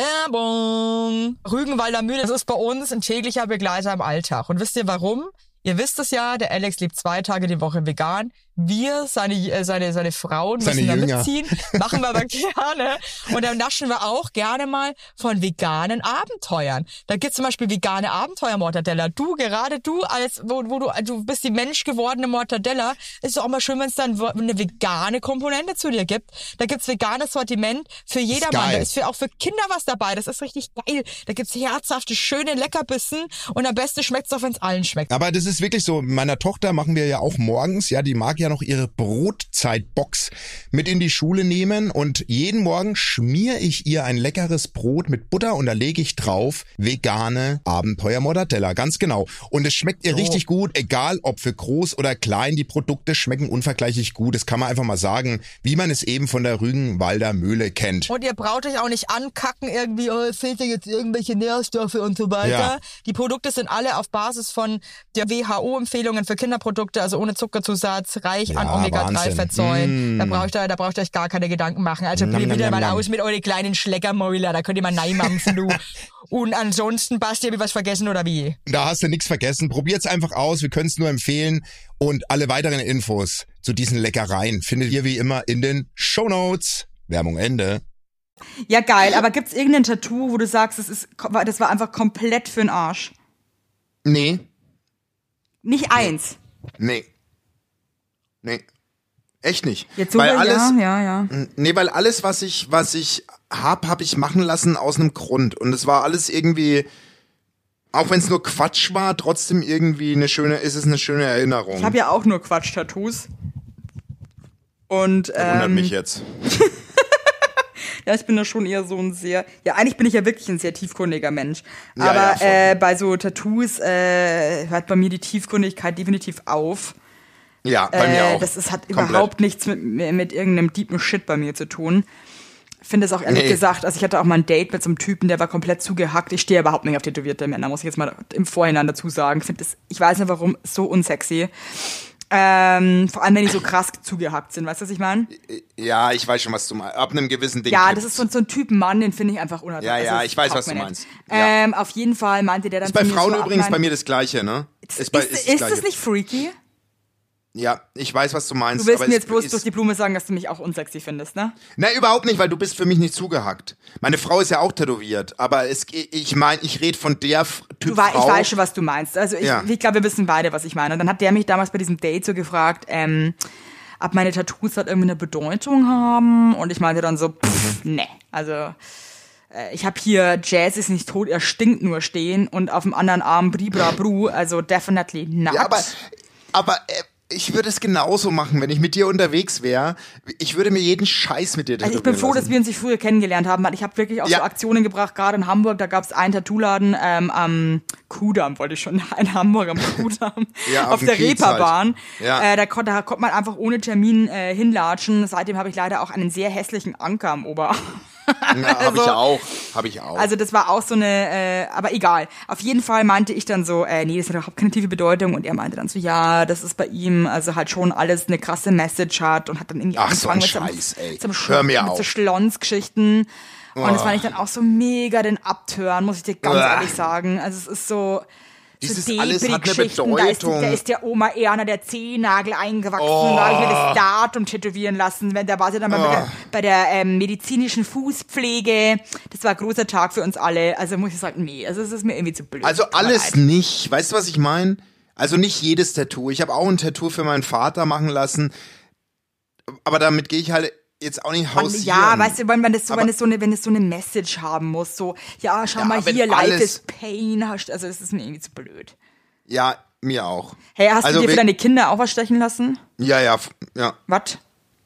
[SPEAKER 4] Werbung! Rügenwalder Mühle, das ist bei uns ein täglicher Begleiter im Alltag. Und wisst ihr warum? Ihr wisst es ja, der Alex lebt zwei Tage die Woche vegan. Wir, seine, äh, seine, seine Frauen
[SPEAKER 3] Seine
[SPEAKER 4] müssen da
[SPEAKER 3] Jünger.
[SPEAKER 4] mitziehen. Machen wir aber gerne. Und dann naschen wir auch gerne mal von veganen Abenteuern. Da gibt's zum Beispiel vegane Abenteuer-Mortadella. Du, gerade du, als, wo, wo du, du bist die menschgewordene Mortadella. Ist doch auch mal schön, wenn es dann eine vegane Komponente zu dir gibt. Da gibt's veganes Sortiment für jedermann.
[SPEAKER 3] geil.
[SPEAKER 4] Da ist für, auch für Kinder was dabei. Das ist richtig geil. Da gibt's herzhafte, schöne Leckerbissen. Und am besten schmeckt's auch, wenn's allen schmeckt.
[SPEAKER 3] Aber das ist wirklich so, meiner Tochter machen wir ja auch morgens, ja, die mag ja noch ihre Brotzeitbox mit in die Schule nehmen und jeden Morgen schmiere ich ihr ein leckeres Brot mit Butter und da lege ich drauf vegane Abenteuer Mortadella, ganz genau. Und es schmeckt ihr
[SPEAKER 4] So.
[SPEAKER 3] richtig gut, egal ob für groß oder klein, die Produkte schmecken unvergleichlich gut, das kann man einfach mal sagen, wie man es eben von der Rügenwalder Mühle kennt.
[SPEAKER 4] Und ihr braucht euch auch nicht ankacken irgendwie, oh, es fehlt dir jetzt irgendwelche Nährstoffe und so weiter.
[SPEAKER 3] Ja.
[SPEAKER 4] Die Produkte sind alle auf Basis von der W H O-Empfehlungen für Kinderprodukte, also ohne Zuckerzusatz, reich an
[SPEAKER 3] Ja,
[SPEAKER 4] Omega drei
[SPEAKER 3] Wahnsinn.
[SPEAKER 4] Fettsäuren.
[SPEAKER 3] Mm.
[SPEAKER 4] Da braucht ihr, da braucht ihr euch gar keine Gedanken machen. Also
[SPEAKER 3] Nam,
[SPEAKER 4] probiert
[SPEAKER 3] nam,
[SPEAKER 4] wieder
[SPEAKER 3] nam,
[SPEAKER 4] mal
[SPEAKER 3] nam.
[SPEAKER 4] aus mit eure kleinen Schleckermäuler, da könnt ihr mal neimampfen, du. Und ansonsten, Basti, hab ich was vergessen oder wie?
[SPEAKER 3] Da hast du nichts vergessen. Probiert's einfach aus. Wir können es nur empfehlen. Und alle weiteren Infos zu diesen Leckereien findet ihr wie immer in den Shownotes. Werbung Ende.
[SPEAKER 1] Ja, geil. Aber gibt's irgendein Tattoo, wo du sagst, das, ist, das war einfach komplett für'n Arsch?
[SPEAKER 2] Nee,
[SPEAKER 1] Nicht eins.
[SPEAKER 2] nee. Nee. Echt nicht.
[SPEAKER 1] Jetzt so,
[SPEAKER 2] weil
[SPEAKER 1] ja,
[SPEAKER 2] alles,
[SPEAKER 1] ja, ja.
[SPEAKER 2] Nee, weil alles, was ich, was ich hab, hab ich machen lassen aus einem Grund. Und es war alles irgendwie, auch wenn es nur Quatsch war, trotzdem irgendwie eine schöne, ist es eine schöne Erinnerung.
[SPEAKER 1] Ich habe ja auch nur Quatsch-Tattoos. Und,
[SPEAKER 2] Wundert
[SPEAKER 1] ähm,
[SPEAKER 2] mich jetzt.
[SPEAKER 1] ja, ich bin da schon eher so ein sehr, ja, eigentlich bin ich ja wirklich ein sehr tiefgründiger Mensch.
[SPEAKER 2] Ja,
[SPEAKER 1] Aber
[SPEAKER 2] ja, voll.
[SPEAKER 1] äh, bei so Tattoos äh, hört bei mir die Tiefgründigkeit definitiv auf.
[SPEAKER 2] Ja, bei mir
[SPEAKER 1] Äh,
[SPEAKER 2] auch.
[SPEAKER 1] das ist, hat
[SPEAKER 2] Komplett.
[SPEAKER 1] überhaupt nichts mit, mit irgendeinem deepen Shit bei mir zu tun. Finde es auch ehrlich
[SPEAKER 2] Nee.
[SPEAKER 1] gesagt, also ich hatte auch mal ein Date mit so einem Typen, der war komplett zugehackt. Ich stehe überhaupt nicht auf tätowierte Männer, muss ich jetzt mal im Vorhinein dazu sagen. Ich finde das, ich weiß nicht warum, so unsexy. Ähm, vor allem, wenn die so krass zugehackt sind, weißt du, was ich meine?
[SPEAKER 2] Ja, ich weiß schon, was du meinst. Ab einem gewissen Ding.
[SPEAKER 1] Ja,
[SPEAKER 2] gibt's.
[SPEAKER 1] das ist so, so ein Typ Mann, den finde ich einfach unattraktiv.
[SPEAKER 2] Ja, ja,
[SPEAKER 1] Also,
[SPEAKER 2] ich weiß,
[SPEAKER 1] taugt
[SPEAKER 2] was du
[SPEAKER 1] mir
[SPEAKER 2] meinst.
[SPEAKER 1] nicht.
[SPEAKER 2] Ja.
[SPEAKER 1] Ähm, auf jeden Fall meinte der dann
[SPEAKER 2] Ist bei
[SPEAKER 1] zu mir
[SPEAKER 2] Frauen
[SPEAKER 1] so,
[SPEAKER 2] übrigens
[SPEAKER 1] mein-
[SPEAKER 2] bei mir das Gleiche, ne?
[SPEAKER 1] Ist,
[SPEAKER 2] bei,
[SPEAKER 1] ist,
[SPEAKER 2] das
[SPEAKER 1] ist
[SPEAKER 2] Gleiche.
[SPEAKER 1] das nicht freaky?
[SPEAKER 2] Ja, ich weiß, was du meinst.
[SPEAKER 1] Du willst
[SPEAKER 2] aber
[SPEAKER 1] mir
[SPEAKER 2] es
[SPEAKER 1] jetzt bloß
[SPEAKER 2] ist,
[SPEAKER 1] durch die Blume sagen, dass du mich auch unsexy findest, ne?
[SPEAKER 2] Na, überhaupt nicht, weil du bist für mich nicht zugehackt. Meine Frau ist ja auch tätowiert, aber es, ich meine, ich rede von der F- Typ
[SPEAKER 1] Du wei-
[SPEAKER 2] Frau.
[SPEAKER 1] ich weiß schon, was du meinst. Also ich,
[SPEAKER 2] Ja.
[SPEAKER 1] ich glaube, wir wissen beide, was ich meine. Und dann hat der mich damals bei diesem Date so gefragt, ähm, ob meine Tattoos halt irgendwie eine Bedeutung haben. Und ich meinte dann so, pff, nee. Also äh, ich habe hier Jazz ist nicht tot, er stinkt nur stehen und auf dem anderen Arm Bribra Bru. Also definitely not.
[SPEAKER 2] Ja, aber, aber äh, ich würde es genauso machen, wenn ich mit dir unterwegs wäre. Ich würde mir jeden Scheiß mit dir
[SPEAKER 1] Also
[SPEAKER 2] tätowieren
[SPEAKER 1] ich bin froh,
[SPEAKER 2] lassen.
[SPEAKER 1] dass wir uns nicht früher kennengelernt haben, weil ich habe wirklich auch
[SPEAKER 2] Ja.
[SPEAKER 1] so Aktionen gebracht, gerade in Hamburg, da gab es einen Tattoo-Laden ähm, am Kudamm, wollte ich schon, in Hamburg am Kudamm,
[SPEAKER 2] Ja, auf
[SPEAKER 1] auf
[SPEAKER 2] dem
[SPEAKER 1] der
[SPEAKER 2] Kiez
[SPEAKER 1] Reeperbahn.
[SPEAKER 2] halt. Ja.
[SPEAKER 1] Äh, da, konnte, da konnte man einfach ohne Termin äh, hinlatschen. Seitdem habe ich leider auch einen sehr hässlichen Anker am Oberarm.
[SPEAKER 2] Ja, habe ich
[SPEAKER 1] also-
[SPEAKER 2] auch. Habe ich auch.
[SPEAKER 1] Also das war auch so eine, äh, aber egal. Auf jeden Fall meinte ich dann so, äh, nee, das hat überhaupt keine tiefe Bedeutung. Und er meinte dann so, ja, das ist bei ihm, also halt schon alles eine krasse Message hat und hat dann irgendwie
[SPEAKER 2] Ach, so ein
[SPEAKER 1] angefangen mit
[SPEAKER 2] Scheiß, ey.
[SPEAKER 1] so, einem Sch-
[SPEAKER 2] Hör mir
[SPEAKER 1] mit
[SPEAKER 2] auf.
[SPEAKER 1] so Schlonsgeschichten. Und das fand ich dann auch so mega den Abtören, muss ich dir ganz
[SPEAKER 2] Uah.
[SPEAKER 1] ehrlich sagen. Also es ist so...
[SPEAKER 2] Dieses
[SPEAKER 1] so
[SPEAKER 2] alles hat eine
[SPEAKER 1] Debris-Geschichten. Da ist,
[SPEAKER 2] Bedeutung.
[SPEAKER 1] da ist der Oma Erna der Zehennagel eingewachsen.
[SPEAKER 2] Oh.
[SPEAKER 1] Da habe ich mir das Datum tätowieren lassen. Wenn, da war sie dann mal
[SPEAKER 2] Oh.
[SPEAKER 1] bei der, bei der ähm, medizinischen Fußpflege. Das war ein großer Tag für uns alle. Also muss ich sagen, nee, also es ist mir irgendwie zu blöd.
[SPEAKER 2] Also
[SPEAKER 1] Tut mir
[SPEAKER 2] alles
[SPEAKER 1] leid.
[SPEAKER 2] nicht. Weißt du, was ich meine? Also nicht jedes Tattoo. Ich habe auch ein Tattoo für meinen Vater machen lassen. Aber damit gehe ich halt jetzt auch nicht
[SPEAKER 1] Und
[SPEAKER 2] hausieren.
[SPEAKER 1] ja, weißt du, wenn man das so,
[SPEAKER 2] Aber-
[SPEAKER 1] wenn es so eine, wenn es so eine Message haben muss, so, ja, schau
[SPEAKER 2] Ja,
[SPEAKER 1] mal
[SPEAKER 2] wenn
[SPEAKER 1] hier, Life
[SPEAKER 2] alles-
[SPEAKER 1] is Pain, hast, also das ist mir irgendwie zu blöd.
[SPEAKER 2] Ja, mir auch.
[SPEAKER 1] Hey, hast
[SPEAKER 2] Also
[SPEAKER 1] du dir für
[SPEAKER 2] wir-
[SPEAKER 1] deine Kinder auch was stechen lassen?
[SPEAKER 2] Ja, ja, f- ja.
[SPEAKER 1] Was?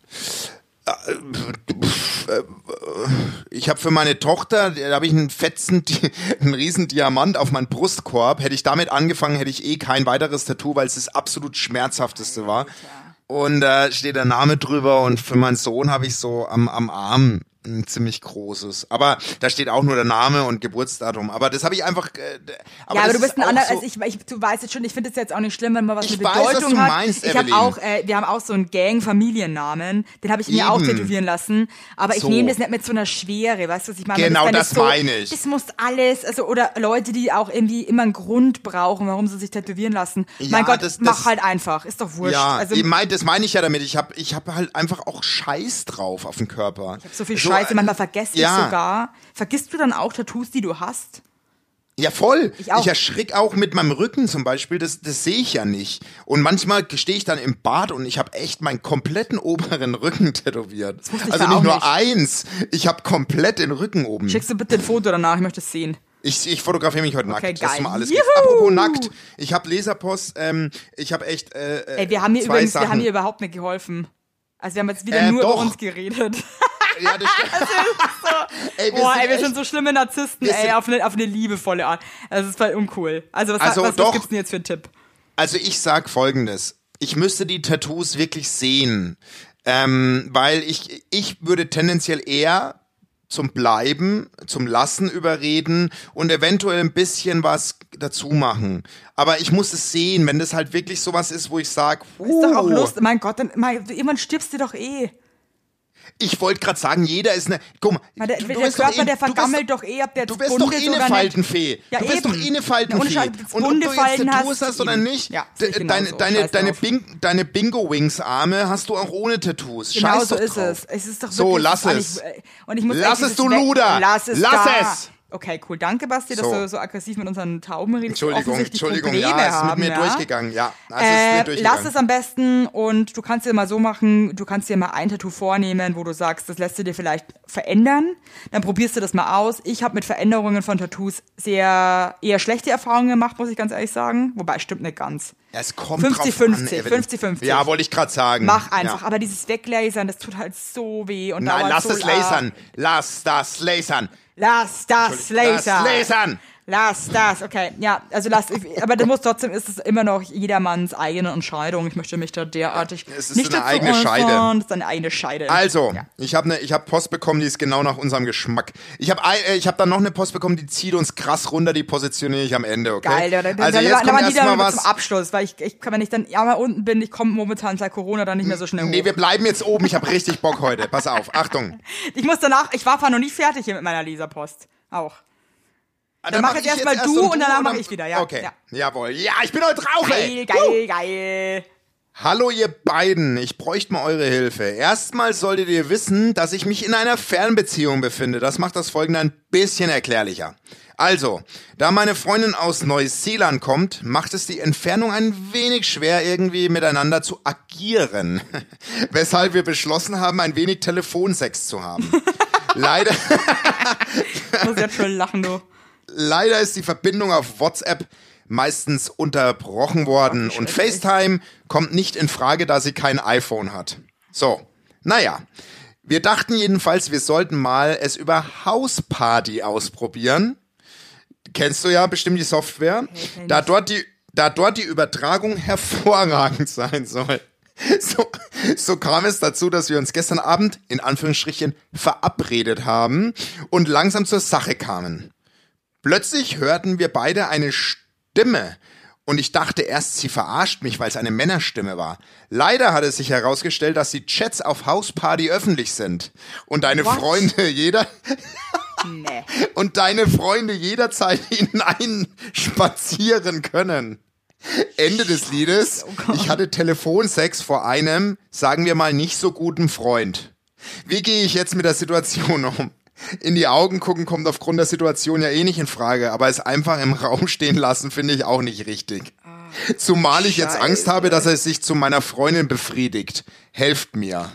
[SPEAKER 2] Ich habe für meine Tochter, da habe ich einen fetzen, Di- einen riesen Diamant auf meinen Brustkorb. Hätte ich damit angefangen, hätte ich eh kein weiteres Tattoo, weil es das absolut schmerzhafteste war. Und da äh, steht der Name drüber und für meinen Sohn habe ich so am, am Arm ein ziemlich großes. Aber da steht auch nur der Name und Geburtsdatum. Aber das habe ich einfach... Äh, aber
[SPEAKER 1] Ja, aber
[SPEAKER 2] das
[SPEAKER 1] du bist
[SPEAKER 2] ist
[SPEAKER 1] ein
[SPEAKER 2] auch
[SPEAKER 1] anderer,
[SPEAKER 2] so,
[SPEAKER 1] also ich, ich, du weißt jetzt schon, ich finde es jetzt auch nicht schlimm, wenn man was
[SPEAKER 2] Ich
[SPEAKER 1] eine
[SPEAKER 2] weiß,
[SPEAKER 1] Bedeutung
[SPEAKER 2] was du
[SPEAKER 1] hat.
[SPEAKER 2] meinst,
[SPEAKER 1] ich habe
[SPEAKER 2] Evelyn.
[SPEAKER 1] auch, äh, wir haben auch so einen Gang-Familiennamen, den habe ich mir auch
[SPEAKER 2] Eben.
[SPEAKER 1] tätowieren lassen, aber ich
[SPEAKER 2] So.
[SPEAKER 1] nehme das nicht mit so einer Schwere, weißt du, was ich meine?
[SPEAKER 2] Genau,
[SPEAKER 1] wenn
[SPEAKER 2] das
[SPEAKER 1] es so,
[SPEAKER 2] meine ich.
[SPEAKER 1] Das muss alles, also, oder Leute, die auch irgendwie immer einen Grund brauchen, warum sie sich tätowieren lassen.
[SPEAKER 2] Ja,
[SPEAKER 1] mein Gott,
[SPEAKER 2] das-
[SPEAKER 1] mach
[SPEAKER 2] das-
[SPEAKER 1] halt einfach, ist doch wurscht.
[SPEAKER 2] Ja,
[SPEAKER 1] also,
[SPEAKER 2] ich mein, das meine ich ja damit. Ich habe ich hab halt einfach auch Scheiß drauf auf dem Körper.
[SPEAKER 1] ich hab so viel Scheiße, manchmal vergesse ich
[SPEAKER 2] ja.
[SPEAKER 1] sogar. Vergisst du dann auch Tattoos, die du hast?
[SPEAKER 2] Ja, voll.
[SPEAKER 1] Ich auch.
[SPEAKER 2] Ich erschrick auch mit meinem Rücken zum Beispiel, das, das sehe ich ja nicht. Und manchmal stehe ich dann im Bad und ich habe echt meinen kompletten oberen Rücken tätowiert.
[SPEAKER 1] wusste ich
[SPEAKER 2] Also
[SPEAKER 1] ja
[SPEAKER 2] nicht
[SPEAKER 1] auch
[SPEAKER 2] nur
[SPEAKER 1] nicht.
[SPEAKER 2] eins, ich habe komplett den Rücken oben.
[SPEAKER 1] Schickst du bitte ein Foto danach, ich möchte es sehen.
[SPEAKER 2] Ich, ich fotografiere mich heute
[SPEAKER 1] Okay,
[SPEAKER 2] nackt, dass du
[SPEAKER 1] geil.
[SPEAKER 2] mal alles
[SPEAKER 1] Juhu.
[SPEAKER 2] gibst. Apropos nackt, ich habe Laserpost, ähm, ich habe echt äh,
[SPEAKER 1] Ey, wir haben hier
[SPEAKER 2] zwei
[SPEAKER 1] übrigens,
[SPEAKER 2] Sachen.
[SPEAKER 1] wir haben hier überhaupt nicht geholfen. Also wir haben jetzt wieder
[SPEAKER 2] Äh,
[SPEAKER 1] nur
[SPEAKER 2] doch.
[SPEAKER 1] über uns geredet.
[SPEAKER 2] Ja, das stimmt. Ey,
[SPEAKER 1] Boah, ey, wir
[SPEAKER 2] echt-
[SPEAKER 1] sind so schlimme Narzissten,
[SPEAKER 2] wir
[SPEAKER 1] ey,
[SPEAKER 2] sind-
[SPEAKER 1] auf eine, auf eine liebevolle Art. Also das ist voll uncool. Also was,
[SPEAKER 2] Also
[SPEAKER 1] was, was
[SPEAKER 2] doch.
[SPEAKER 1] gibt's denn jetzt für einen Tipp?
[SPEAKER 2] Also ich sag Folgendes. Ich müsste die Tattoos wirklich sehen. Ähm, weil ich, ich würde tendenziell eher zum Bleiben, zum Lassen überreden und eventuell ein bisschen was dazu machen. Aber ich muss es sehen, wenn das halt wirklich sowas ist, wo ich sag,
[SPEAKER 1] Ist doch auch
[SPEAKER 2] uh,
[SPEAKER 1] Lust. Mein Gott, dann, mein, irgendwann stirbst du doch eh.
[SPEAKER 2] ich wollte gerade sagen, jeder ist eine, guck mal,
[SPEAKER 1] Weil der,
[SPEAKER 2] du,
[SPEAKER 1] der
[SPEAKER 2] du bist
[SPEAKER 1] Körper,
[SPEAKER 2] doch eh,
[SPEAKER 1] der
[SPEAKER 2] du bist
[SPEAKER 1] vergammelt doch eh, ob der
[SPEAKER 2] Du
[SPEAKER 1] jetzt
[SPEAKER 2] bist
[SPEAKER 1] bunt
[SPEAKER 2] doch
[SPEAKER 1] ist
[SPEAKER 2] eh
[SPEAKER 1] oder
[SPEAKER 2] eine
[SPEAKER 1] nicht.
[SPEAKER 2] Faltenfee.
[SPEAKER 1] Ja,
[SPEAKER 2] du bist
[SPEAKER 1] eben.
[SPEAKER 2] doch eh eine
[SPEAKER 1] Ja,
[SPEAKER 2] Faltenfee.
[SPEAKER 1] ohne Scheiß, ob du jetzt
[SPEAKER 2] Und ob
[SPEAKER 1] bunte
[SPEAKER 2] du jetzt
[SPEAKER 1] Falten
[SPEAKER 2] Tattoos
[SPEAKER 1] hast,
[SPEAKER 2] hast oder
[SPEAKER 1] eben.
[SPEAKER 2] nicht,
[SPEAKER 1] Ja, sehe ich
[SPEAKER 2] de-
[SPEAKER 1] genauso.
[SPEAKER 2] deine, deine,
[SPEAKER 1] Scheiß
[SPEAKER 2] deine,
[SPEAKER 1] drauf.
[SPEAKER 2] Bing, deine Bingo-Wings-Arme hast du auch ohne Tattoos.
[SPEAKER 1] Genau
[SPEAKER 2] Scheiß
[SPEAKER 1] so
[SPEAKER 2] doch
[SPEAKER 1] ist
[SPEAKER 2] drauf.
[SPEAKER 1] es. Es ist doch
[SPEAKER 2] So,
[SPEAKER 1] wirklich,
[SPEAKER 2] lass
[SPEAKER 1] das
[SPEAKER 2] es.
[SPEAKER 1] ist eigentlich- Und ich muss
[SPEAKER 2] Lass
[SPEAKER 1] echt
[SPEAKER 2] es,
[SPEAKER 1] dieses
[SPEAKER 2] du
[SPEAKER 1] Weg-
[SPEAKER 2] Luder.
[SPEAKER 1] Lass es
[SPEAKER 2] Lass
[SPEAKER 1] da.
[SPEAKER 2] es.
[SPEAKER 1] Okay, cool. Danke, Basti, dass
[SPEAKER 2] So.
[SPEAKER 1] du so aggressiv mit unseren Tauben redest. die
[SPEAKER 2] Entschuldigung,
[SPEAKER 1] offensichtlich
[SPEAKER 2] Entschuldigung,
[SPEAKER 1] Probleme
[SPEAKER 2] ja, es ist mit
[SPEAKER 1] haben,
[SPEAKER 2] mir
[SPEAKER 1] ja.
[SPEAKER 2] durchgegangen, ja. Also es ist mir
[SPEAKER 1] Äh,
[SPEAKER 2] durchgegangen.
[SPEAKER 1] lass es am besten und du kannst dir mal so machen, du kannst dir mal ein Tattoo vornehmen, wo du sagst, das lässt du dir vielleicht verändern. Dann probierst du das mal aus. Ich habe mit Veränderungen von Tattoos sehr eher schlechte Erfahrungen gemacht, muss ich ganz ehrlich sagen. Wobei, stimmt nicht ganz.
[SPEAKER 2] Ja, es kommt
[SPEAKER 1] fünfzig
[SPEAKER 2] drauf an,
[SPEAKER 1] fünfzig,
[SPEAKER 2] Evelyn.
[SPEAKER 1] fünfzig fünfzig.
[SPEAKER 2] Ja, wollte ich gerade sagen.
[SPEAKER 1] Mach einfach.
[SPEAKER 2] Ja.
[SPEAKER 1] Aber dieses Weglasern, das tut halt so weh. Und
[SPEAKER 2] Nein,
[SPEAKER 1] dauert
[SPEAKER 2] lass
[SPEAKER 1] so
[SPEAKER 2] es
[SPEAKER 1] lang.
[SPEAKER 2] lasern. Lass das lasern.
[SPEAKER 1] Lass das lasern.
[SPEAKER 2] Das lasern.
[SPEAKER 1] Lass das, okay. Ja, also lass, aber das muss trotzdem, ist es immer noch jedermanns eigene Entscheidung. Ich möchte mich da derartig
[SPEAKER 2] Es ist
[SPEAKER 1] nicht
[SPEAKER 2] eine
[SPEAKER 1] dazu
[SPEAKER 2] eigene
[SPEAKER 1] äußern.
[SPEAKER 2] Scheide.
[SPEAKER 1] Das ist eine eigene Scheide.
[SPEAKER 2] Also,
[SPEAKER 1] Ja.
[SPEAKER 2] ich habe ne, ich hab Post bekommen, die ist genau nach unserem Geschmack. Ich habe äh, ich hab dann noch eine Post bekommen, die zieht uns krass runter, die positioniere ich am Ende, okay?
[SPEAKER 1] Geil, ja, dann,
[SPEAKER 2] also
[SPEAKER 1] dann,
[SPEAKER 2] jetzt
[SPEAKER 1] dann
[SPEAKER 2] kommt
[SPEAKER 1] mal wieder
[SPEAKER 2] erstmal
[SPEAKER 1] zum
[SPEAKER 2] was.
[SPEAKER 1] Abschluss, weil ich, ich kann, wenn ich dann ja mal unten bin, ich komme momentan seit Corona dann nicht mehr so schnell hoch.
[SPEAKER 2] Nee, wir bleiben jetzt oben. Ich habe richtig Bock heute. Pass auf, Achtung.
[SPEAKER 1] Ich muss danach, ich war zwar noch nicht fertig hier mit meiner Leserpost. Auch.
[SPEAKER 2] Dann
[SPEAKER 1] mach jetzt erst mal du und danach mach
[SPEAKER 2] dann-
[SPEAKER 1] ich wieder, ja,
[SPEAKER 2] Okay,
[SPEAKER 1] ja.
[SPEAKER 2] jawohl. Ja, ich bin heute drauf, ey.
[SPEAKER 1] Geil, geil, geil.
[SPEAKER 2] Hallo ihr beiden, ich bräuchte mal eure Hilfe. Erstmal solltet ihr wissen, dass ich mich in einer Fernbeziehung befinde. Das macht das Folgende ein bisschen erklärlicher. Also, da meine Freundin aus Neuseeland kommt, macht es die Entfernung ein wenig schwer, irgendwie miteinander zu agieren. Weshalb wir beschlossen haben, ein wenig Telefonsex zu haben. Leider,
[SPEAKER 1] Ich muss jetzt schon lachen, du.
[SPEAKER 2] leider ist die Verbindung auf WhatsApp meistens unterbrochen worden und FaceTime kommt nicht in Frage, da sie kein iPhone hat. So, naja. Wir dachten jedenfalls, wir sollten mal es über Hausparty ausprobieren. Kennst du ja bestimmt die Software.
[SPEAKER 1] kenn
[SPEAKER 2] Da
[SPEAKER 1] ich.
[SPEAKER 2] dort die, da dort die Übertragung hervorragend sein soll. So, so kam es dazu, dass wir uns gestern Abend in Anführungsstrichen verabredet haben und langsam zur Sache kamen. Plötzlich hörten wir beide eine Stimme und ich dachte erst, sie verarscht mich, weil es eine Männerstimme war. Leider hat es sich herausgestellt, dass die Chats auf Hausparty öffentlich sind und deine
[SPEAKER 1] What?
[SPEAKER 2] Freunde jeder
[SPEAKER 1] Nee.
[SPEAKER 2] Und deine Freunde jederzeit hineinspazieren können. Ende des Liedes.
[SPEAKER 1] Oh
[SPEAKER 2] ich hatte Telefonsex vor einem, sagen wir mal, nicht so guten Freund. Wie gehe ich jetzt mit der Situation um? In die Augen gucken kommt aufgrund der Situation ja eh nicht in Frage, aber es einfach im Raum stehen lassen finde ich auch nicht richtig. Zumal ich jetzt
[SPEAKER 1] Scheiße.
[SPEAKER 2] Angst habe, dass er sich zu meiner Freundin befriedigt. Helft mir.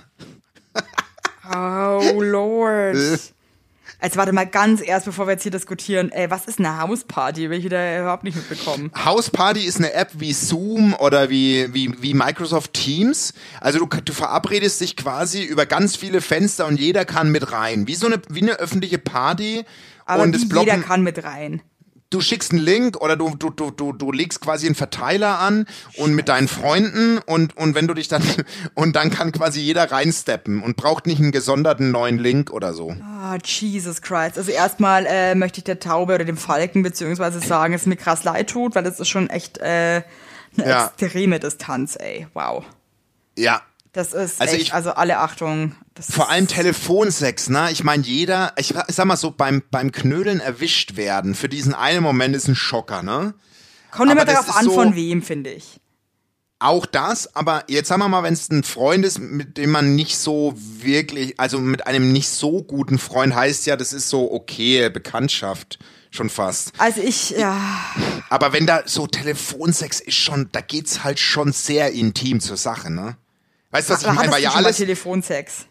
[SPEAKER 1] Oh Lord. Jetzt warte mal ganz erst, bevor wir jetzt hier diskutieren. Ey, was ist eine Hausparty? Will ich wieder überhaupt nicht mitbekommen.
[SPEAKER 2] Hausparty ist eine App wie Zoom oder wie, wie, wie Microsoft Teams. Also du, du verabredest dich quasi über ganz viele Fenster und jeder kann mit rein. Wie so eine, wie eine öffentliche Party.
[SPEAKER 1] Aber
[SPEAKER 2] und
[SPEAKER 1] wie
[SPEAKER 2] es blocken,
[SPEAKER 1] jeder kann mit rein.
[SPEAKER 2] Du schickst einen Link oder du, du, du, du, du legst quasi einen Verteiler an und mit deinen Freunden und, und wenn du dich dann, und dann kann quasi jeder reinsteppen und braucht nicht einen gesonderten neuen Link oder so.
[SPEAKER 1] Oh, Jesus Christ. Also erstmal äh, möchte ich der Taube oder dem Falken beziehungsweise sagen, dass es mir krass leid tut, weil das ist schon echt äh, eine
[SPEAKER 2] Ja.
[SPEAKER 1] extreme Distanz, ey. Wow.
[SPEAKER 2] Ja.
[SPEAKER 1] Das ist
[SPEAKER 2] Also
[SPEAKER 1] echt,
[SPEAKER 2] ich-
[SPEAKER 1] also alle Achtung. Das
[SPEAKER 2] Vor
[SPEAKER 1] ist,
[SPEAKER 2] allem Telefonsex, ne? Ich meine, jeder, ich sag mal so, beim, beim Knödeln erwischt werden, für diesen einen Moment ist ein Schocker, ne?
[SPEAKER 1] kommt immer
[SPEAKER 2] aber das
[SPEAKER 1] darauf
[SPEAKER 2] ist
[SPEAKER 1] an,
[SPEAKER 2] so-
[SPEAKER 1] von wem, finde ich.
[SPEAKER 2] Auch das, aber jetzt sagen wir mal, wenn es ein Freund ist, mit dem man nicht so wirklich, also mit einem nicht so guten Freund, heißt ja, das ist so okay, Bekanntschaft schon fast.
[SPEAKER 1] Also ich, ja,
[SPEAKER 2] Aber wenn da so Telefonsex ist schon, da geht's halt schon sehr intim zur Sache, ne? Weißt du, was ich
[SPEAKER 1] aber
[SPEAKER 2] meine?
[SPEAKER 1] hattest
[SPEAKER 2] Weil
[SPEAKER 1] du
[SPEAKER 2] ja
[SPEAKER 1] schon mal
[SPEAKER 2] alles,
[SPEAKER 1] Telefonsex?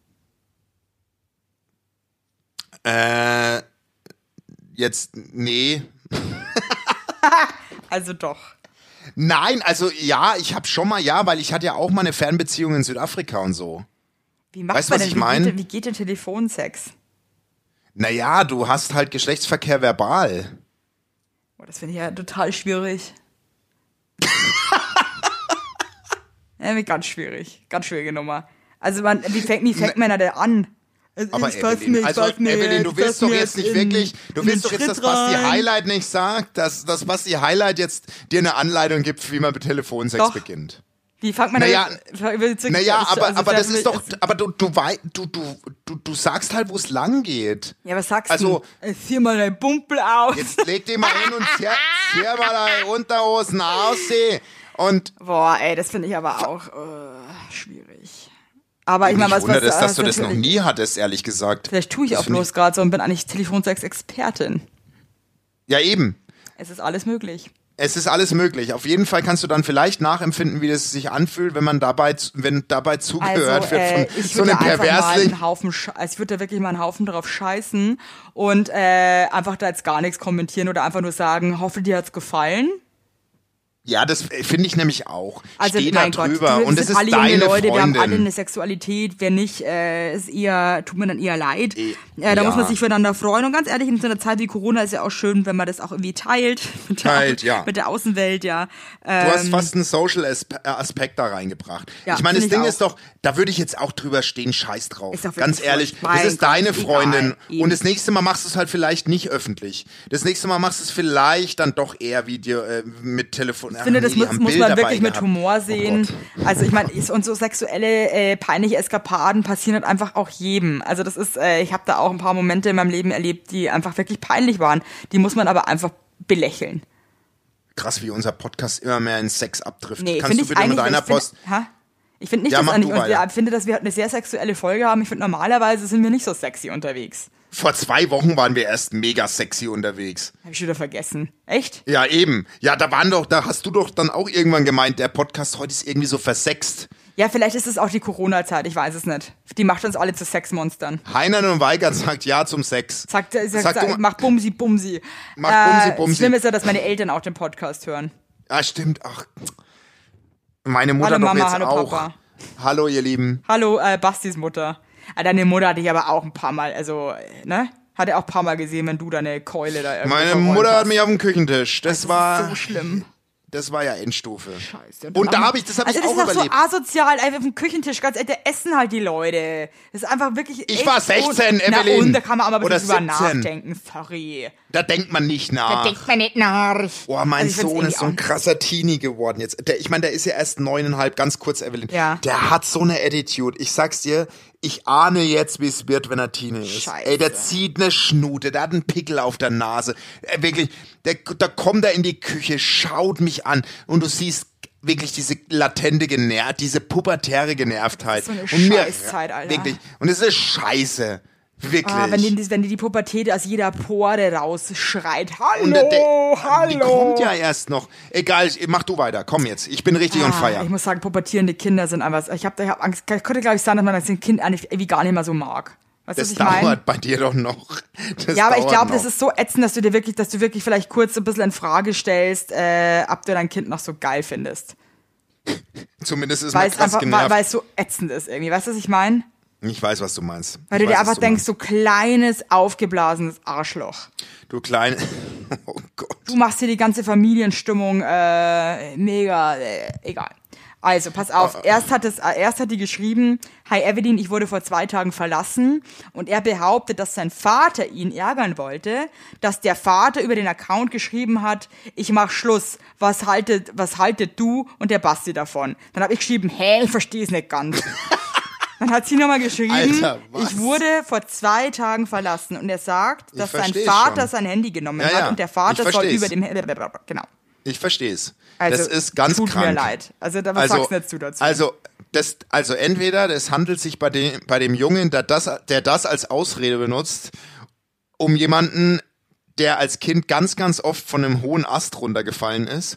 [SPEAKER 2] äh, jetzt, nee.
[SPEAKER 1] Also doch.
[SPEAKER 2] Nein, also ja, ich habe schon mal, ja, weil ich hatte ja auch mal eine Fernbeziehung in Südafrika und so.
[SPEAKER 1] Wie macht
[SPEAKER 2] Weißt du,
[SPEAKER 1] man
[SPEAKER 2] was
[SPEAKER 1] denn,
[SPEAKER 2] ich
[SPEAKER 1] wie,
[SPEAKER 2] mein?
[SPEAKER 1] geht, denn- wie geht denn Telefonsex?
[SPEAKER 2] Naja, du hast halt Geschlechtsverkehr verbal.
[SPEAKER 1] Boah, das finde ich ja total schwierig. ja, ganz schwierig. Ganz schwierige Nummer. Also man, wie fängt, wie fängt man da an? Also,
[SPEAKER 2] Aber
[SPEAKER 1] ich weiß
[SPEAKER 2] Evelyn,
[SPEAKER 1] nicht, ich
[SPEAKER 2] also
[SPEAKER 1] weiß nicht,
[SPEAKER 2] Evelyn, du
[SPEAKER 1] ich
[SPEAKER 2] willst
[SPEAKER 1] weiß
[SPEAKER 2] doch
[SPEAKER 1] nicht,
[SPEAKER 2] jetzt nicht
[SPEAKER 1] in-
[SPEAKER 2] wirklich, du
[SPEAKER 1] in
[SPEAKER 2] willst
[SPEAKER 1] den
[SPEAKER 2] doch jetzt, dass
[SPEAKER 1] Schritt
[SPEAKER 2] Basti
[SPEAKER 1] rein.
[SPEAKER 2] Highlight nicht sagt, dass, dass Basti Highlight jetzt dir eine Anleitung gibt, wie man mit Telefonsex
[SPEAKER 1] Doch.
[SPEAKER 2] beginnt.
[SPEAKER 1] Wie fängt man
[SPEAKER 2] Naja,
[SPEAKER 1] da jetzt-
[SPEAKER 2] Naja,
[SPEAKER 1] also,
[SPEAKER 2] aber,
[SPEAKER 1] also,
[SPEAKER 2] aber das
[SPEAKER 1] vielleicht-
[SPEAKER 2] ist doch, aber du, du, wei- du, du, du, du sagst halt, wo es lang geht.
[SPEAKER 1] Ja, was sagst
[SPEAKER 2] also-
[SPEAKER 1] du? Äh, Zieh mal dein Bumpel aus.
[SPEAKER 2] Jetzt leg dich mal hin und zieh, zieh mal deine Unterhosen aus, seh. Und
[SPEAKER 1] Boah, ey, das finde ich aber auch äh, schwierig. Aber ich
[SPEAKER 2] mich
[SPEAKER 1] meine, was,
[SPEAKER 2] wundert
[SPEAKER 1] was
[SPEAKER 2] es, dass du das noch
[SPEAKER 1] natürlich-
[SPEAKER 2] nie hattest, ehrlich gesagt.
[SPEAKER 1] Vielleicht tue ich
[SPEAKER 2] Das
[SPEAKER 1] auch
[SPEAKER 2] find
[SPEAKER 1] bloß gerade so und bin eigentlich Telefonsex-Expertin.
[SPEAKER 2] Ja, eben.
[SPEAKER 1] Es ist alles möglich.
[SPEAKER 2] Es ist alles möglich. Auf jeden Fall kannst du dann vielleicht nachempfinden, wie das sich anfühlt, wenn man dabei, wenn dabei zugehört
[SPEAKER 1] Also,
[SPEAKER 2] wird
[SPEAKER 1] äh,
[SPEAKER 2] von
[SPEAKER 1] ich
[SPEAKER 2] so
[SPEAKER 1] würde
[SPEAKER 2] einem
[SPEAKER 1] einfach mal
[SPEAKER 2] Perversling.
[SPEAKER 1] einen Haufen, Sch- also ich würde da wirklich mal einen Haufen drauf scheißen und äh, einfach da jetzt gar nichts kommentieren oder einfach nur sagen, hoffe dir hat's gefallen.
[SPEAKER 2] Ja, das finde ich nämlich auch.
[SPEAKER 1] Also
[SPEAKER 2] Steh da
[SPEAKER 1] mein Gott,
[SPEAKER 2] drüber
[SPEAKER 1] wir
[SPEAKER 2] und es
[SPEAKER 1] sind
[SPEAKER 2] ist
[SPEAKER 1] alle junge
[SPEAKER 2] deine
[SPEAKER 1] Leute, wir haben alle
[SPEAKER 2] Freundin.
[SPEAKER 1] eine Sexualität, wer nicht, äh, ist eher, tut mir dann eher leid.
[SPEAKER 2] Eh,
[SPEAKER 1] Ja, da
[SPEAKER 2] ja.
[SPEAKER 1] muss man sich füreinander freuen und ganz ehrlich, in so einer Zeit wie Corona ist ja auch schön, wenn man das auch irgendwie teilt mit der,
[SPEAKER 2] Teilt, ja.
[SPEAKER 1] mit der Außenwelt, ja.
[SPEAKER 2] Du hast
[SPEAKER 1] Ähm,
[SPEAKER 2] fast einen Social Aspe- äh, Aspekt da reingebracht.
[SPEAKER 1] Ja,
[SPEAKER 2] ich meine, das
[SPEAKER 1] find ich
[SPEAKER 2] Ding
[SPEAKER 1] auch.
[SPEAKER 2] ist doch, da würde ich jetzt auch drüber stehen, scheiß drauf.
[SPEAKER 1] Ist doch
[SPEAKER 2] Ganz
[SPEAKER 1] wirklich
[SPEAKER 2] ehrlich,
[SPEAKER 1] wurscht.
[SPEAKER 2] das
[SPEAKER 1] Mein
[SPEAKER 2] ist deine
[SPEAKER 1] Gott,
[SPEAKER 2] Freundin.
[SPEAKER 1] egal,
[SPEAKER 2] Und das nächste Mal machst du es halt vielleicht nicht öffentlich. Das nächste Mal machst du es vielleicht dann doch eher Video äh, mit Telefon.
[SPEAKER 1] Ich finde, das muss, muss man wirklich mit Humor sehen.
[SPEAKER 2] Oh
[SPEAKER 1] also ich meine, ist- und so sexuelle, äh, peinliche Eskapaden passieren halt einfach auch jedem. Also das ist, äh, ich habe da auch ein paar Momente in meinem Leben erlebt, die einfach wirklich peinlich waren. Die muss man aber einfach belächeln.
[SPEAKER 2] Krass, wie unser Podcast immer mehr in Sex abtrifft.
[SPEAKER 1] Nee,
[SPEAKER 2] Kannst
[SPEAKER 1] finde
[SPEAKER 2] du
[SPEAKER 1] ich
[SPEAKER 2] bitte
[SPEAKER 1] eigentlich,
[SPEAKER 2] mit deiner
[SPEAKER 1] ich finde,
[SPEAKER 2] Post...
[SPEAKER 1] ha? Ich finde nicht,
[SPEAKER 2] Ja,
[SPEAKER 1] dass
[SPEAKER 2] mach
[SPEAKER 1] eigentlich,
[SPEAKER 2] du
[SPEAKER 1] und
[SPEAKER 2] weiter.
[SPEAKER 1] ich finde, dass wir eine sehr sexuelle Folge haben. Ich finde, normalerweise sind wir nicht so sexy unterwegs.
[SPEAKER 2] Vor zwei Wochen waren wir erst mega sexy unterwegs.
[SPEAKER 1] Habe ich schon wieder vergessen. Echt?
[SPEAKER 2] Ja, eben. Ja, da waren doch, da hast du doch dann auch irgendwann gemeint, der Podcast heute ist irgendwie so versext.
[SPEAKER 1] Ja, vielleicht ist es auch die Corona-Zeit, ich weiß es nicht. Die macht uns alle zu Sexmonstern.
[SPEAKER 2] Heinern und Weigert sagt ja zum Sex.
[SPEAKER 1] Sagt, sagt,
[SPEAKER 2] Sag
[SPEAKER 1] sagt
[SPEAKER 2] du-
[SPEAKER 1] mach Bumsi, Bumsi.
[SPEAKER 2] Mach Bumsi, Bumsi.
[SPEAKER 1] Schlimm ist ja, dass meine Eltern auch den Podcast hören.
[SPEAKER 2] Ah, stimmt. Ach. Meine Mutter
[SPEAKER 1] Hallo
[SPEAKER 2] doch
[SPEAKER 1] Mama,
[SPEAKER 2] jetzt
[SPEAKER 1] hallo
[SPEAKER 2] auch.
[SPEAKER 1] Papa.
[SPEAKER 2] Hallo, ihr Lieben.
[SPEAKER 1] Hallo, äh, Bastis Mutter. Ah, deine Mutter hatte ich aber auch ein paar Mal, also, äh, ne? Hatte auch ein paar Mal gesehen, wenn du deine Keule da irgendwie
[SPEAKER 2] Meine
[SPEAKER 1] verräumt
[SPEAKER 2] Mutter hat
[SPEAKER 1] hast.
[SPEAKER 2] mich auf dem Küchentisch. Das,
[SPEAKER 1] Das
[SPEAKER 2] war,
[SPEAKER 1] ist so schlimm.
[SPEAKER 2] das war ja Endstufe.
[SPEAKER 1] Scheiße.
[SPEAKER 2] Und da habe ich, das habe
[SPEAKER 1] also
[SPEAKER 2] ich auch
[SPEAKER 1] das ist
[SPEAKER 2] überlebt.
[SPEAKER 1] doch so asozial, einfach auf dem Küchentisch, ganz ehrlich, da essen halt die Leute. Das ist einfach wirklich
[SPEAKER 2] Ich
[SPEAKER 1] echt
[SPEAKER 2] war sechzehn,
[SPEAKER 1] un- Na
[SPEAKER 2] Evelyn.
[SPEAKER 1] und, da kann man aber ein
[SPEAKER 2] Oder
[SPEAKER 1] bisschen drüber
[SPEAKER 2] siebzehn.
[SPEAKER 1] nachdenken, sorry.
[SPEAKER 2] Da denkt man nicht nach.
[SPEAKER 1] Da denkt man nicht nach.
[SPEAKER 2] Boah, mein
[SPEAKER 1] Also ich find's
[SPEAKER 2] Sohn ist so ein
[SPEAKER 1] irgendwie
[SPEAKER 2] krasser Teenie geworden jetzt. Der, ich meine, der ist ja erst neuneinhalb, ganz kurz, Evelyn.
[SPEAKER 1] Ja.
[SPEAKER 2] Der hat so eine Attitude. Ich sag's dir, ich ahne jetzt, wie es wird, wenn er Teenie ist.
[SPEAKER 1] Scheiße.
[SPEAKER 2] Ey, der zieht eine Schnute, der hat einen Pickel auf der Nase. Äh, wirklich, der, da kommt er in die Küche, schaut mich an und du siehst wirklich diese latente Genervtheit, diese pubertäre Genervtheit.
[SPEAKER 1] Das ist so eine
[SPEAKER 2] und mir,
[SPEAKER 1] Scheißzeit, Alter.
[SPEAKER 2] Wirklich. Und es ist scheiße. Wirklich.
[SPEAKER 1] Ah, wenn, die, wenn die die Pubertät aus jeder Pore rausschreit. Hallo,
[SPEAKER 2] Und der, der,
[SPEAKER 1] hallo.
[SPEAKER 2] Die kommt ja erst noch. Egal, mach du weiter. Komm jetzt. Ich bin richtig on
[SPEAKER 1] Ah,
[SPEAKER 2] fire.
[SPEAKER 1] ich muss sagen, pubertierende Kinder sind einfach, ich habe ich hab Angst, könnte glaube ich sein, dass man das Kind eigentlich irgendwie gar nicht mehr so mag. Weißt du,
[SPEAKER 2] Das
[SPEAKER 1] was ich meine?
[SPEAKER 2] dauert bei dir doch noch. Das
[SPEAKER 1] Ja, aber ich
[SPEAKER 2] dauert
[SPEAKER 1] glaube,
[SPEAKER 2] noch.
[SPEAKER 1] das ist so ätzend, dass du dir wirklich, dass du wirklich vielleicht kurz ein bisschen in Frage stellst, äh, ob du dein Kind noch so geil findest.
[SPEAKER 2] Zumindest ist
[SPEAKER 1] Weil
[SPEAKER 2] man
[SPEAKER 1] es
[SPEAKER 2] krass
[SPEAKER 1] einfach, weil,
[SPEAKER 2] genervt.
[SPEAKER 1] weil es so ätzend ist irgendwie. Weißt du, was ich meine?
[SPEAKER 2] Ich weiß, was du meinst.
[SPEAKER 1] Weil
[SPEAKER 2] ich
[SPEAKER 1] du dir
[SPEAKER 2] weiß,
[SPEAKER 1] einfach
[SPEAKER 2] was du
[SPEAKER 1] denkst,
[SPEAKER 2] meinst.
[SPEAKER 1] so kleines, aufgeblasenes Arschloch.
[SPEAKER 2] Du kleine. Oh Gott.
[SPEAKER 1] Du machst hier die ganze Familienstimmung äh, mega, äh, egal. Also, pass auf. Erst hat, es, äh, erst hat die geschrieben, Hi Evelyn, ich wurde vor zwei Tagen verlassen und er behauptet, dass sein Vater ihn ärgern wollte, dass der Vater über den Account geschrieben hat, ich mach Schluss, was haltet, was haltet du und der Basti davon? Dann habe ich geschrieben, hä, ich verstehe es nicht ganz. Dann hat sie nochmal geschrieben,
[SPEAKER 2] Alter, was?
[SPEAKER 1] ich wurde vor zwei Tagen verlassen und er sagt, dass sein
[SPEAKER 2] versteh's
[SPEAKER 1] Vater
[SPEAKER 2] schon.
[SPEAKER 1] sein Handy genommen
[SPEAKER 2] Ja,
[SPEAKER 1] hat
[SPEAKER 2] ja,
[SPEAKER 1] und der
[SPEAKER 2] ich
[SPEAKER 1] Vater soll
[SPEAKER 2] versteh's.
[SPEAKER 1] über dem, genau.
[SPEAKER 2] Ich verstehe es.
[SPEAKER 1] Also,
[SPEAKER 2] das ist ganz
[SPEAKER 1] tut
[SPEAKER 2] krank.
[SPEAKER 1] mir leid. Also, da, was
[SPEAKER 2] Also,
[SPEAKER 1] sagst du jetzt du dazu?
[SPEAKER 2] also, das, also entweder es handelt sich bei dem, bei dem Jungen, der das, der das als Ausrede benutzt, um jemanden, der als Kind ganz, ganz oft von einem hohen Ast runtergefallen ist,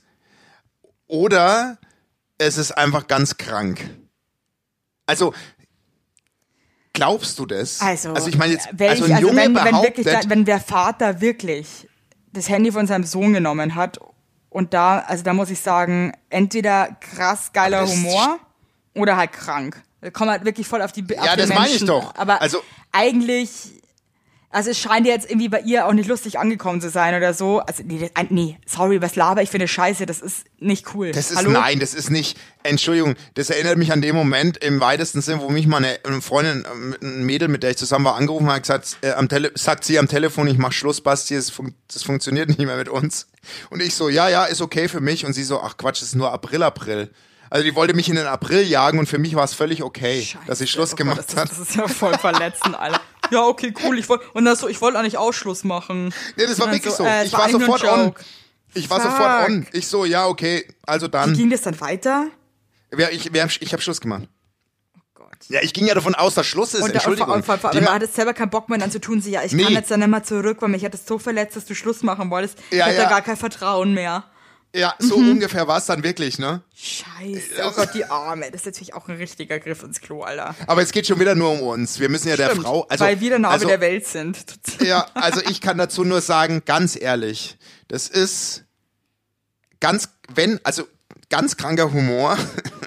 [SPEAKER 2] oder es ist einfach ganz krank. Also, glaubst du das?
[SPEAKER 1] Also,
[SPEAKER 2] also ich meine jetzt,
[SPEAKER 1] welch,
[SPEAKER 2] also ein
[SPEAKER 1] also
[SPEAKER 2] Junge
[SPEAKER 1] wenn, wenn,
[SPEAKER 2] behauptet,
[SPEAKER 1] wirklich, da- wenn der Vater wirklich das Handy von seinem Sohn genommen hat und da, also da muss ich sagen, entweder krass geiler
[SPEAKER 2] Aber das-
[SPEAKER 1] Humor oder halt krank. Da kommt halt wirklich voll auf die auf
[SPEAKER 2] Ja,
[SPEAKER 1] den
[SPEAKER 2] das meine ich
[SPEAKER 1] Menschen.
[SPEAKER 2] doch.
[SPEAKER 1] Aber
[SPEAKER 2] Also-
[SPEAKER 1] eigentlich, also es scheint jetzt irgendwie bei ihr auch nicht lustig angekommen zu sein oder so. Also nee, das, nee sorry, was laber ich für eine Scheiße, das ist nicht cool.
[SPEAKER 2] Das ist,
[SPEAKER 1] Hallo?
[SPEAKER 2] nein, das ist nicht, Entschuldigung, das erinnert mich an den Moment im weitesten Sinn, wo mich meine Freundin, äh, ein Mädel, mit der ich zusammen war, angerufen hat, gesagt, äh, am Tele sagt sie am Telefon, ich mach Schluss, Basti, das, fun das funktioniert nicht mehr mit uns. Und ich so, ja, ja, ist okay für mich. Und sie so, ach Quatsch, das ist nur April, April. Also die wollte mich in den April jagen und für mich war es völlig okay,
[SPEAKER 1] Scheiße,
[SPEAKER 2] dass sie Schluss
[SPEAKER 1] oh Gott,
[SPEAKER 2] gemacht
[SPEAKER 1] das,
[SPEAKER 2] hat.
[SPEAKER 1] Das ist ja voll verletzend, Alter. Ja, okay, cool. Ich wollte und das so, ich wollte eigentlich Ausschluss machen.
[SPEAKER 2] Nee, das war
[SPEAKER 1] Und dann
[SPEAKER 2] wirklich so.
[SPEAKER 1] äh, es
[SPEAKER 2] ich war
[SPEAKER 1] eigentlich nur ein
[SPEAKER 2] sofort on.
[SPEAKER 1] Joke.
[SPEAKER 2] Ich war
[SPEAKER 1] Fuck.
[SPEAKER 2] sofort on. Ich so, ja, okay, also
[SPEAKER 1] Wie
[SPEAKER 2] dann.
[SPEAKER 1] ging das dann weiter?
[SPEAKER 2] Ja, ich wir haben, ich habe Schluss gemacht.
[SPEAKER 1] Oh Gott.
[SPEAKER 2] Ja, ich ging ja davon aus, dass Schluss ist.
[SPEAKER 1] Und, da, und,
[SPEAKER 2] Entschuldigung.
[SPEAKER 1] vor- vor- vor-
[SPEAKER 2] Die
[SPEAKER 1] aber
[SPEAKER 2] ma-
[SPEAKER 1] du hattest selber keinen Bock mehr dann zu tun, sie, ja, ich
[SPEAKER 2] Nee.
[SPEAKER 1] kann jetzt dann nicht mehr zurück, weil mich hat das so verletzt, dass du Schluss machen wolltest.
[SPEAKER 2] Ja,
[SPEAKER 1] ich hatte
[SPEAKER 2] ja.
[SPEAKER 1] da gar kein Vertrauen mehr.
[SPEAKER 2] ja, so
[SPEAKER 1] Mhm.
[SPEAKER 2] ungefähr war es dann wirklich, ne?
[SPEAKER 1] Scheiße, oh Gott, die Arme. Das ist natürlich auch ein richtiger Griff ins Klo, Alter.
[SPEAKER 2] Aber es geht schon wieder nur um uns. Wir müssen ja der
[SPEAKER 1] Stimmt,
[SPEAKER 2] Frau, also
[SPEAKER 1] weil wir der Nabel
[SPEAKER 2] also,
[SPEAKER 1] der Welt sind.
[SPEAKER 2] ja, also ich kann dazu nur sagen, ganz ehrlich, das ist ganz, wenn, also ganz kranker Humor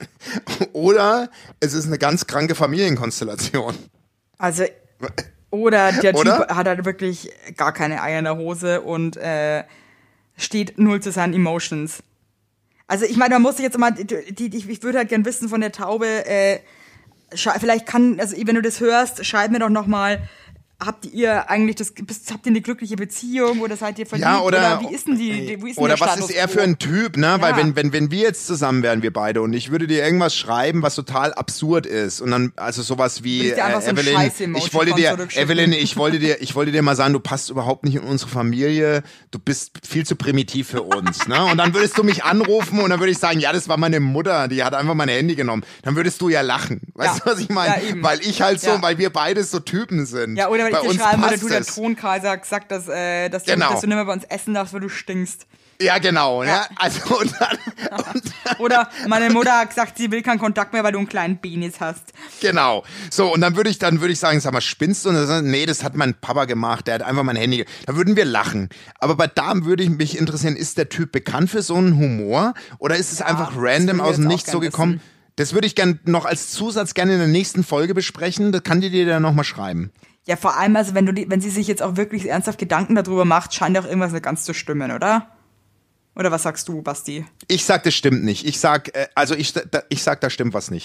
[SPEAKER 2] oder es ist eine ganz kranke Familienkonstellation.
[SPEAKER 1] Also, oder der
[SPEAKER 2] Oder?
[SPEAKER 1] Typ hat halt wirklich gar keine Eier in der Hose und äh, steht null zu seinen Emotions. Also ich meine, man muss sich jetzt immer, die, die, ich würde halt gern wissen von der Taube, äh, scha- vielleicht kann, also wenn du das hörst, schreib mir doch noch mal, habt ihr eigentlich das, bist, habt ihr eine glückliche Beziehung oder seid ihr verliebt?
[SPEAKER 2] Ja, oder,
[SPEAKER 1] wie ist denn die, die wie ist denn
[SPEAKER 2] oder
[SPEAKER 1] der
[SPEAKER 2] was
[SPEAKER 1] Status
[SPEAKER 2] ist er
[SPEAKER 1] quo?
[SPEAKER 2] für ein Typ, ne? Weil
[SPEAKER 1] Ja.
[SPEAKER 2] wenn, wenn, wenn wir jetzt zusammen wären, wir beide, und ich würde dir irgendwas schreiben, was total absurd ist, und dann, also sowas wie,
[SPEAKER 1] Würde ich dir einfach
[SPEAKER 2] äh,
[SPEAKER 1] so ein
[SPEAKER 2] Evelyn,
[SPEAKER 1] Scheiß-Emoji
[SPEAKER 2] ich wollte dir,
[SPEAKER 1] zurückschicken.
[SPEAKER 2] Evelyn, ich wollte dir, ich wollte dir mal sagen, du passt überhaupt nicht in unsere Familie, du bist viel zu primitiv für uns, ne? Und dann würdest du mich anrufen und dann würde ich sagen, ja, das war meine Mutter, die hat einfach mein Handy genommen. Dann würdest du ja lachen. Weißt
[SPEAKER 1] Ja.
[SPEAKER 2] du, was ich meine?
[SPEAKER 1] Ja, eben.
[SPEAKER 2] Weil ich halt so,
[SPEAKER 1] Ja.
[SPEAKER 2] weil wir beide so Typen sind.
[SPEAKER 1] Ja, oder wenn
[SPEAKER 2] Bei
[SPEAKER 1] ich dir
[SPEAKER 2] uns
[SPEAKER 1] schreiben würde,
[SPEAKER 2] passt
[SPEAKER 1] du, der
[SPEAKER 2] es.
[SPEAKER 1] Thronkaiser, gesagt, dass, äh, dass, du,
[SPEAKER 2] Genau.
[SPEAKER 1] dass du nicht mehr bei uns essen darfst, weil du stinkst.
[SPEAKER 2] Ja, genau,
[SPEAKER 1] Ja.
[SPEAKER 2] ne? Also, und dann, und
[SPEAKER 1] Oder meine Mutter hat gesagt, sie will keinen Kontakt mehr, weil du einen kleinen Penis hast.
[SPEAKER 2] Genau. So, und dann würde ich, dann würde ich sagen, sag mal, spinnst du? Und dann sagen, nee, das hat mein Papa gemacht, der hat einfach mein Handy. Da würden wir lachen. Aber bei Damen würde ich mich interessieren, ist der Typ bekannt für so einen Humor? Oder ist es
[SPEAKER 1] Ja,
[SPEAKER 2] einfach
[SPEAKER 1] das
[SPEAKER 2] random
[SPEAKER 1] würde ich
[SPEAKER 2] aus dem
[SPEAKER 1] jetzt auch
[SPEAKER 2] Nichts so
[SPEAKER 1] gern
[SPEAKER 2] gekommen?
[SPEAKER 1] wissen.
[SPEAKER 2] Das würde ich gern noch als Zusatz gerne in der nächsten Folge besprechen. Das kann die dir dann nochmal schreiben.
[SPEAKER 1] Ja, vor allem, also wenn du die, wenn sie sich jetzt auch wirklich ernsthaft Gedanken darüber macht, scheint auch irgendwas nicht ganz zu stimmen, oder? Oder was sagst du, Basti?
[SPEAKER 2] Ich sag, das stimmt nicht. Ich sag, äh, also ich, da, ich sag, da stimmt was nicht.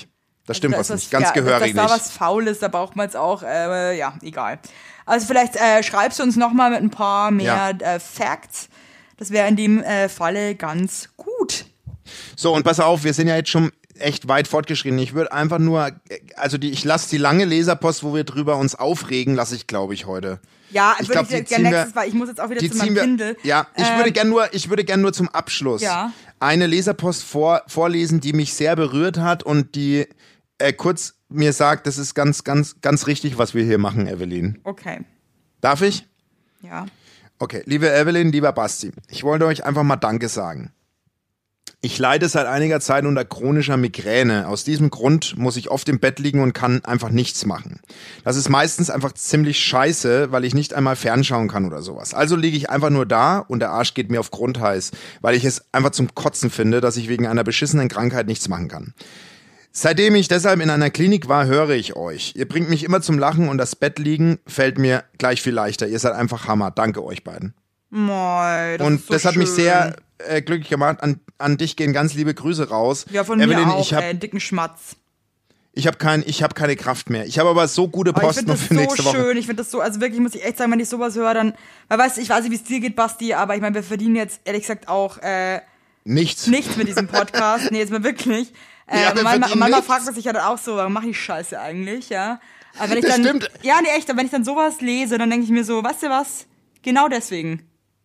[SPEAKER 2] Das stimmt
[SPEAKER 1] Also,
[SPEAKER 2] was
[SPEAKER 1] das
[SPEAKER 2] nicht, ganz
[SPEAKER 1] ja,
[SPEAKER 2] gehörig
[SPEAKER 1] dass da
[SPEAKER 2] nicht.
[SPEAKER 1] was faul ist, da braucht man jetzt auch, äh, ja, egal. Also vielleicht äh, schreibst du uns nochmal mit ein paar mehr
[SPEAKER 2] Ja.
[SPEAKER 1] äh, Facts. Das wäre in dem äh, Falle ganz gut.
[SPEAKER 2] So, und pass auf, wir sind ja jetzt schon echt weit fortgeschritten. Ich würde einfach nur, also die, ich lasse die lange Leserpost, wo wir drüber uns aufregen, lasse ich, glaube ich, heute.
[SPEAKER 1] Ja,
[SPEAKER 2] Ich
[SPEAKER 1] würde
[SPEAKER 2] glaub, die
[SPEAKER 1] ich gerne
[SPEAKER 2] ziehen wir-
[SPEAKER 1] nächstes, weil ich muss jetzt auch wieder
[SPEAKER 2] Die
[SPEAKER 1] zu meinem
[SPEAKER 2] ziehen wir,
[SPEAKER 1] Kindle.
[SPEAKER 2] ja, ich
[SPEAKER 1] Ähm,
[SPEAKER 2] würde gern nur, ich würde gern nur zum Abschluss
[SPEAKER 1] Ja.
[SPEAKER 2] eine Leserpost vor, vorlesen, die mich sehr berührt hat und die äh, kurz mir sagt, das ist ganz, ganz, ganz richtig, was wir hier machen, Evelyn.
[SPEAKER 1] Okay,
[SPEAKER 2] Darf ich?
[SPEAKER 1] ja.
[SPEAKER 2] Okay, liebe Evelyn, lieber Basti, ich wollte euch einfach mal Danke sagen. Ich leide seit einiger Zeit unter chronischer Migräne. Aus diesem Grund muss ich oft im Bett liegen und kann einfach nichts machen. Das ist meistens einfach ziemlich scheiße, weil ich nicht einmal fernschauen kann oder sowas. Also liege ich einfach nur da und der Arsch geht mir auf Grundheiß, weil ich es einfach zum Kotzen finde, dass ich wegen einer beschissenen Krankheit nichts machen kann. Seitdem ich deshalb in einer Klinik war, höre ich euch. Ihr bringt mich immer zum Lachen und das Bett liegen fällt mir gleich viel leichter. Ihr seid einfach Hammer. Danke euch beiden.
[SPEAKER 1] Moi, das
[SPEAKER 2] Und
[SPEAKER 1] ist so
[SPEAKER 2] das hat mich
[SPEAKER 1] schön.
[SPEAKER 2] sehr äh, glücklich gemacht. An, an dich gehen ganz liebe Grüße raus.
[SPEAKER 1] Ja, von
[SPEAKER 2] Evelyn,
[SPEAKER 1] mir auch,
[SPEAKER 2] ich habe
[SPEAKER 1] ey, dicken Schmatz.
[SPEAKER 2] ich hab kein, ich hab keine Kraft mehr. Ich habe aber so gute
[SPEAKER 1] Aber ich
[SPEAKER 2] Post
[SPEAKER 1] finde
[SPEAKER 2] noch
[SPEAKER 1] das
[SPEAKER 2] für
[SPEAKER 1] so
[SPEAKER 2] nächste Woche.
[SPEAKER 1] schön, ich finde das so, also wirklich muss ich echt sagen, wenn ich sowas höre, dann, weil weißt du, ich weiß nicht, wie es dir geht, Basti, aber ich meine, wir verdienen jetzt ehrlich gesagt auch äh,
[SPEAKER 2] Nichts.
[SPEAKER 1] nichts mit diesem Podcast. Nee, jetzt mal wirklich. Äh,
[SPEAKER 2] Ja, wir
[SPEAKER 1] manchmal
[SPEAKER 2] verdienen
[SPEAKER 1] manchmal
[SPEAKER 2] nichts.
[SPEAKER 1] fragt man sich ja dann auch so, warum mache ich Scheiße eigentlich, ja? Aber wenn ich
[SPEAKER 2] Das
[SPEAKER 1] dann,
[SPEAKER 2] stimmt.
[SPEAKER 1] Ja, nee, echt, aber wenn ich dann sowas lese, dann denke ich mir so, weißt du was? Genau deswegen.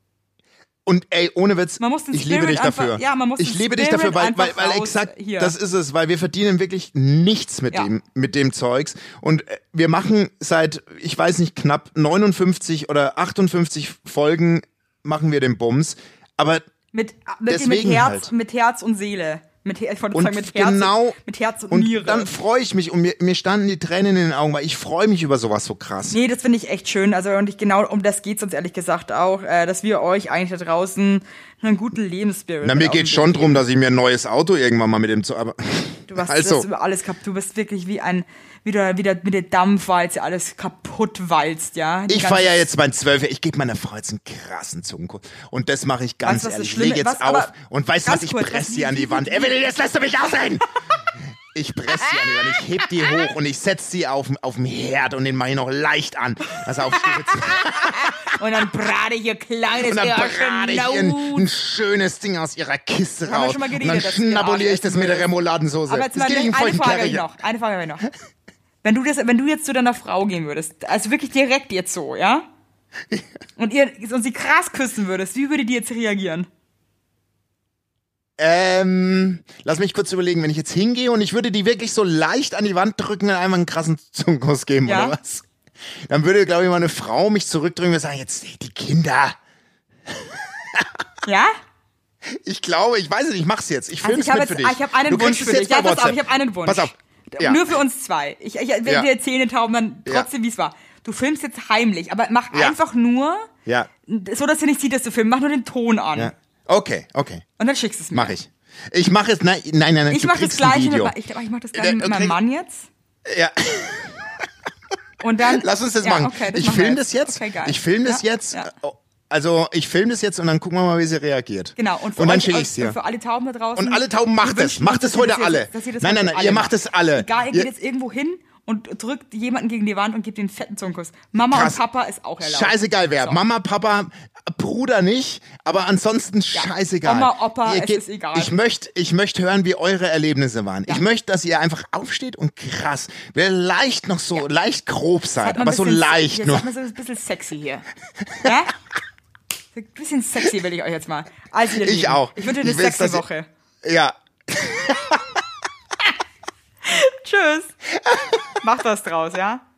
[SPEAKER 2] Und ey, ohne Witz,
[SPEAKER 1] Man muss den
[SPEAKER 2] ich liebe
[SPEAKER 1] Spirit
[SPEAKER 2] dich dafür.
[SPEAKER 1] einfach- ja, man muss
[SPEAKER 2] ich
[SPEAKER 1] den
[SPEAKER 2] liebe dich
[SPEAKER 1] Spirit
[SPEAKER 2] dafür, weil, weil,
[SPEAKER 1] einfach
[SPEAKER 2] weil
[SPEAKER 1] raus
[SPEAKER 2] exakt,
[SPEAKER 1] hier.
[SPEAKER 2] das ist es, weil wir verdienen wirklich nichts mit
[SPEAKER 1] Ja.
[SPEAKER 2] dem, mit dem Zeugs. Und äh, wir machen seit, ich weiß nicht, knapp neunundfünfzig oder achtundfünfzig Folgen machen wir den Bums. Aber
[SPEAKER 1] Mit, mit,
[SPEAKER 2] Deswegen
[SPEAKER 1] mit, Herz,
[SPEAKER 2] halt.
[SPEAKER 1] mit Herz und Seele. Mit, Her- ich wollte
[SPEAKER 2] und
[SPEAKER 1] sagen, mit Herz,
[SPEAKER 2] genau,
[SPEAKER 1] und, mit Herz und,
[SPEAKER 2] und
[SPEAKER 1] Niere.
[SPEAKER 2] dann freue ich mich und mir, mir standen die Tränen in den Augen, weil ich freue mich über sowas so krass.
[SPEAKER 1] Nee, das finde ich echt schön. Also, und ich genau um das geht's uns ehrlich gesagt auch, äh, dass wir euch eigentlich da draußen einen guten Lebensspirit.
[SPEAKER 2] Na,
[SPEAKER 1] mit
[SPEAKER 2] mir
[SPEAKER 1] auf den
[SPEAKER 2] geht
[SPEAKER 1] Weg
[SPEAKER 2] schon
[SPEAKER 1] geben.
[SPEAKER 2] drum, dass ich mir ein neues Auto irgendwann mal mit dem zu, aber
[SPEAKER 1] Du hast,
[SPEAKER 2] also,
[SPEAKER 1] du hast über alles kaputt. Du bist wirklich wie ein, wie der, wie der, wie der Dampfwalze alles kaputt walzt, ja. Die
[SPEAKER 2] ich
[SPEAKER 1] ganze-
[SPEAKER 2] feiere jetzt mein Zwölfer. Ich gebe meiner Frau jetzt einen krassen Zungenkuss. Und das mache ich ganz
[SPEAKER 1] Weißt du, was das
[SPEAKER 2] ehrlich. Ich
[SPEAKER 1] Schlimme-
[SPEAKER 2] lege jetzt
[SPEAKER 1] was aber-
[SPEAKER 2] auf und weißt du was,
[SPEAKER 1] ganz
[SPEAKER 2] ich
[SPEAKER 1] kurz,
[SPEAKER 2] presse
[SPEAKER 1] was-
[SPEAKER 2] sie an die Wand. Evelyn, jetzt lässt du mich aussehen! Ich presse sie an die Wand, ich heb die hoch und ich setze sie auf, auf den Herd und den mache ich noch leicht an. Also auf Stufe zwei.
[SPEAKER 1] Und dann brate ich ihr kleines
[SPEAKER 2] Und dann brate ich ihr ein,
[SPEAKER 1] Arschenlaut.
[SPEAKER 2] ein schönes Ding aus ihrer Kiste
[SPEAKER 1] Haben wir
[SPEAKER 2] raus.
[SPEAKER 1] schon mal
[SPEAKER 2] Und
[SPEAKER 1] geredet,
[SPEAKER 2] dann
[SPEAKER 1] dass du ihr
[SPEAKER 2] schnabuliere ich
[SPEAKER 1] Arsch
[SPEAKER 2] das mit der
[SPEAKER 1] essen
[SPEAKER 2] Remouladensoße.
[SPEAKER 1] Aber jetzt
[SPEAKER 2] Das
[SPEAKER 1] mal
[SPEAKER 2] geht
[SPEAKER 1] eine
[SPEAKER 2] gegen
[SPEAKER 1] Frage habe ich
[SPEAKER 2] Feuchtenkerche.
[SPEAKER 1] noch. Eine Frage habe ich noch. Wenn du, das, wenn du jetzt zu deiner Frau gehen würdest, also wirklich direkt jetzt so, ja? Und, ihr, und sie krass küssen würdest, wie würde die jetzt reagieren?
[SPEAKER 2] Ähm, lass mich kurz überlegen, wenn ich jetzt hingehe und ich würde die wirklich so leicht an die Wand drücken und einmal einen krassen Zungenkuss geben,
[SPEAKER 1] Ja.
[SPEAKER 2] oder was? Dann würde, glaube ich, meine Frau mich zurückdrücken und sagen, jetzt die Kinder.
[SPEAKER 1] Ja?
[SPEAKER 2] Ich glaube, ich weiß es nicht, ich mach's jetzt. Ich
[SPEAKER 1] Also
[SPEAKER 2] film's
[SPEAKER 1] ich habe
[SPEAKER 2] mit
[SPEAKER 1] jetzt,
[SPEAKER 2] für dich.
[SPEAKER 1] ich habe einen
[SPEAKER 2] Du
[SPEAKER 1] Wunsch
[SPEAKER 2] kriegst
[SPEAKER 1] für
[SPEAKER 2] es
[SPEAKER 1] dich.
[SPEAKER 2] jetzt
[SPEAKER 1] Ja,
[SPEAKER 2] bei
[SPEAKER 1] pass auf,
[SPEAKER 2] WhatsApp.
[SPEAKER 1] ich habe einen Wunsch.
[SPEAKER 2] Pass auf. Ja.
[SPEAKER 1] Nur für uns zwei. Ich, ich, wir
[SPEAKER 2] Ja.
[SPEAKER 1] wir erzählen den Tauben dann
[SPEAKER 2] Ja.
[SPEAKER 1] trotzdem, wie es war. Du filmst jetzt heimlich, aber mach
[SPEAKER 2] Ja.
[SPEAKER 1] einfach nur,
[SPEAKER 2] Ja,
[SPEAKER 1] so dass ihr nicht sieht, dass du filmst. Mach nur den Ton an.
[SPEAKER 2] ja. Okay, okay.
[SPEAKER 1] Und dann schickst du es mir.
[SPEAKER 2] Mach ich. Ich mache es, nein, nein, nein,
[SPEAKER 1] Ich
[SPEAKER 2] du
[SPEAKER 1] mach das
[SPEAKER 2] kriegst ein
[SPEAKER 1] gleiche mit,
[SPEAKER 2] Video.
[SPEAKER 1] me- ich, ich mach das gleiche mit
[SPEAKER 2] Okay.
[SPEAKER 1] meinem Mann jetzt.
[SPEAKER 2] Ja.
[SPEAKER 1] Und dann,
[SPEAKER 2] Lass uns das
[SPEAKER 1] ja,
[SPEAKER 2] machen.
[SPEAKER 1] Okay, das
[SPEAKER 2] ich
[SPEAKER 1] machen wir
[SPEAKER 2] film das jetzt.
[SPEAKER 1] Okay, geil.
[SPEAKER 2] Ich film das
[SPEAKER 1] ja,
[SPEAKER 2] jetzt.
[SPEAKER 1] Ja.
[SPEAKER 2] Also ich film das jetzt und dann gucken wir mal, wie sie reagiert.
[SPEAKER 1] Genau. Und, für
[SPEAKER 2] und dann
[SPEAKER 1] euch,
[SPEAKER 2] schicke ich es
[SPEAKER 1] und
[SPEAKER 2] dir.
[SPEAKER 1] für alle Tauben da draußen.
[SPEAKER 2] Und alle Tauben macht
[SPEAKER 1] wir
[SPEAKER 2] es.
[SPEAKER 1] wünschen
[SPEAKER 2] Macht
[SPEAKER 1] uns,
[SPEAKER 2] es heute
[SPEAKER 1] dass ihr
[SPEAKER 2] alle.
[SPEAKER 1] dass ihr das
[SPEAKER 2] Nein, nein,
[SPEAKER 1] heute
[SPEAKER 2] nein, ihr macht es alle.
[SPEAKER 1] Egal, ihr
[SPEAKER 2] Ihr-
[SPEAKER 1] geht jetzt irgendwo hin und drückt jemanden gegen die Wand und gebt den fetten Zungenkuss. Mama
[SPEAKER 2] Krass.
[SPEAKER 1] und Papa ist auch erlaubt.
[SPEAKER 2] Scheißegal wer.
[SPEAKER 1] So.
[SPEAKER 2] Mama, Papa, Bruder nicht, aber ansonsten scheißegal.
[SPEAKER 1] Oma, Opa,
[SPEAKER 2] Ihr
[SPEAKER 1] es
[SPEAKER 2] geht,
[SPEAKER 1] ist egal.
[SPEAKER 2] Ich möchte ich möcht hören, wie eure Erlebnisse waren.
[SPEAKER 1] Ja.
[SPEAKER 2] Ich möchte, dass ihr einfach aufsteht und krass, leicht noch so, leicht grob
[SPEAKER 1] Hat
[SPEAKER 2] seid,
[SPEAKER 1] man
[SPEAKER 2] aber so
[SPEAKER 1] ein bisschen-
[SPEAKER 2] leicht
[SPEAKER 1] jetzt
[SPEAKER 2] nur.
[SPEAKER 1] hat man so ein bisschen sexy hier. Ja? So ein bisschen sexy will ich euch jetzt mal. Also, ihr
[SPEAKER 2] Ich
[SPEAKER 1] Lieben,
[SPEAKER 2] auch.
[SPEAKER 1] Ich wünsche dir
[SPEAKER 2] Ich
[SPEAKER 1] eine
[SPEAKER 2] will's,
[SPEAKER 1] sexy
[SPEAKER 2] dass
[SPEAKER 1] Woche.
[SPEAKER 2] Ja.
[SPEAKER 1] Tschüss. Macht was draus, ja?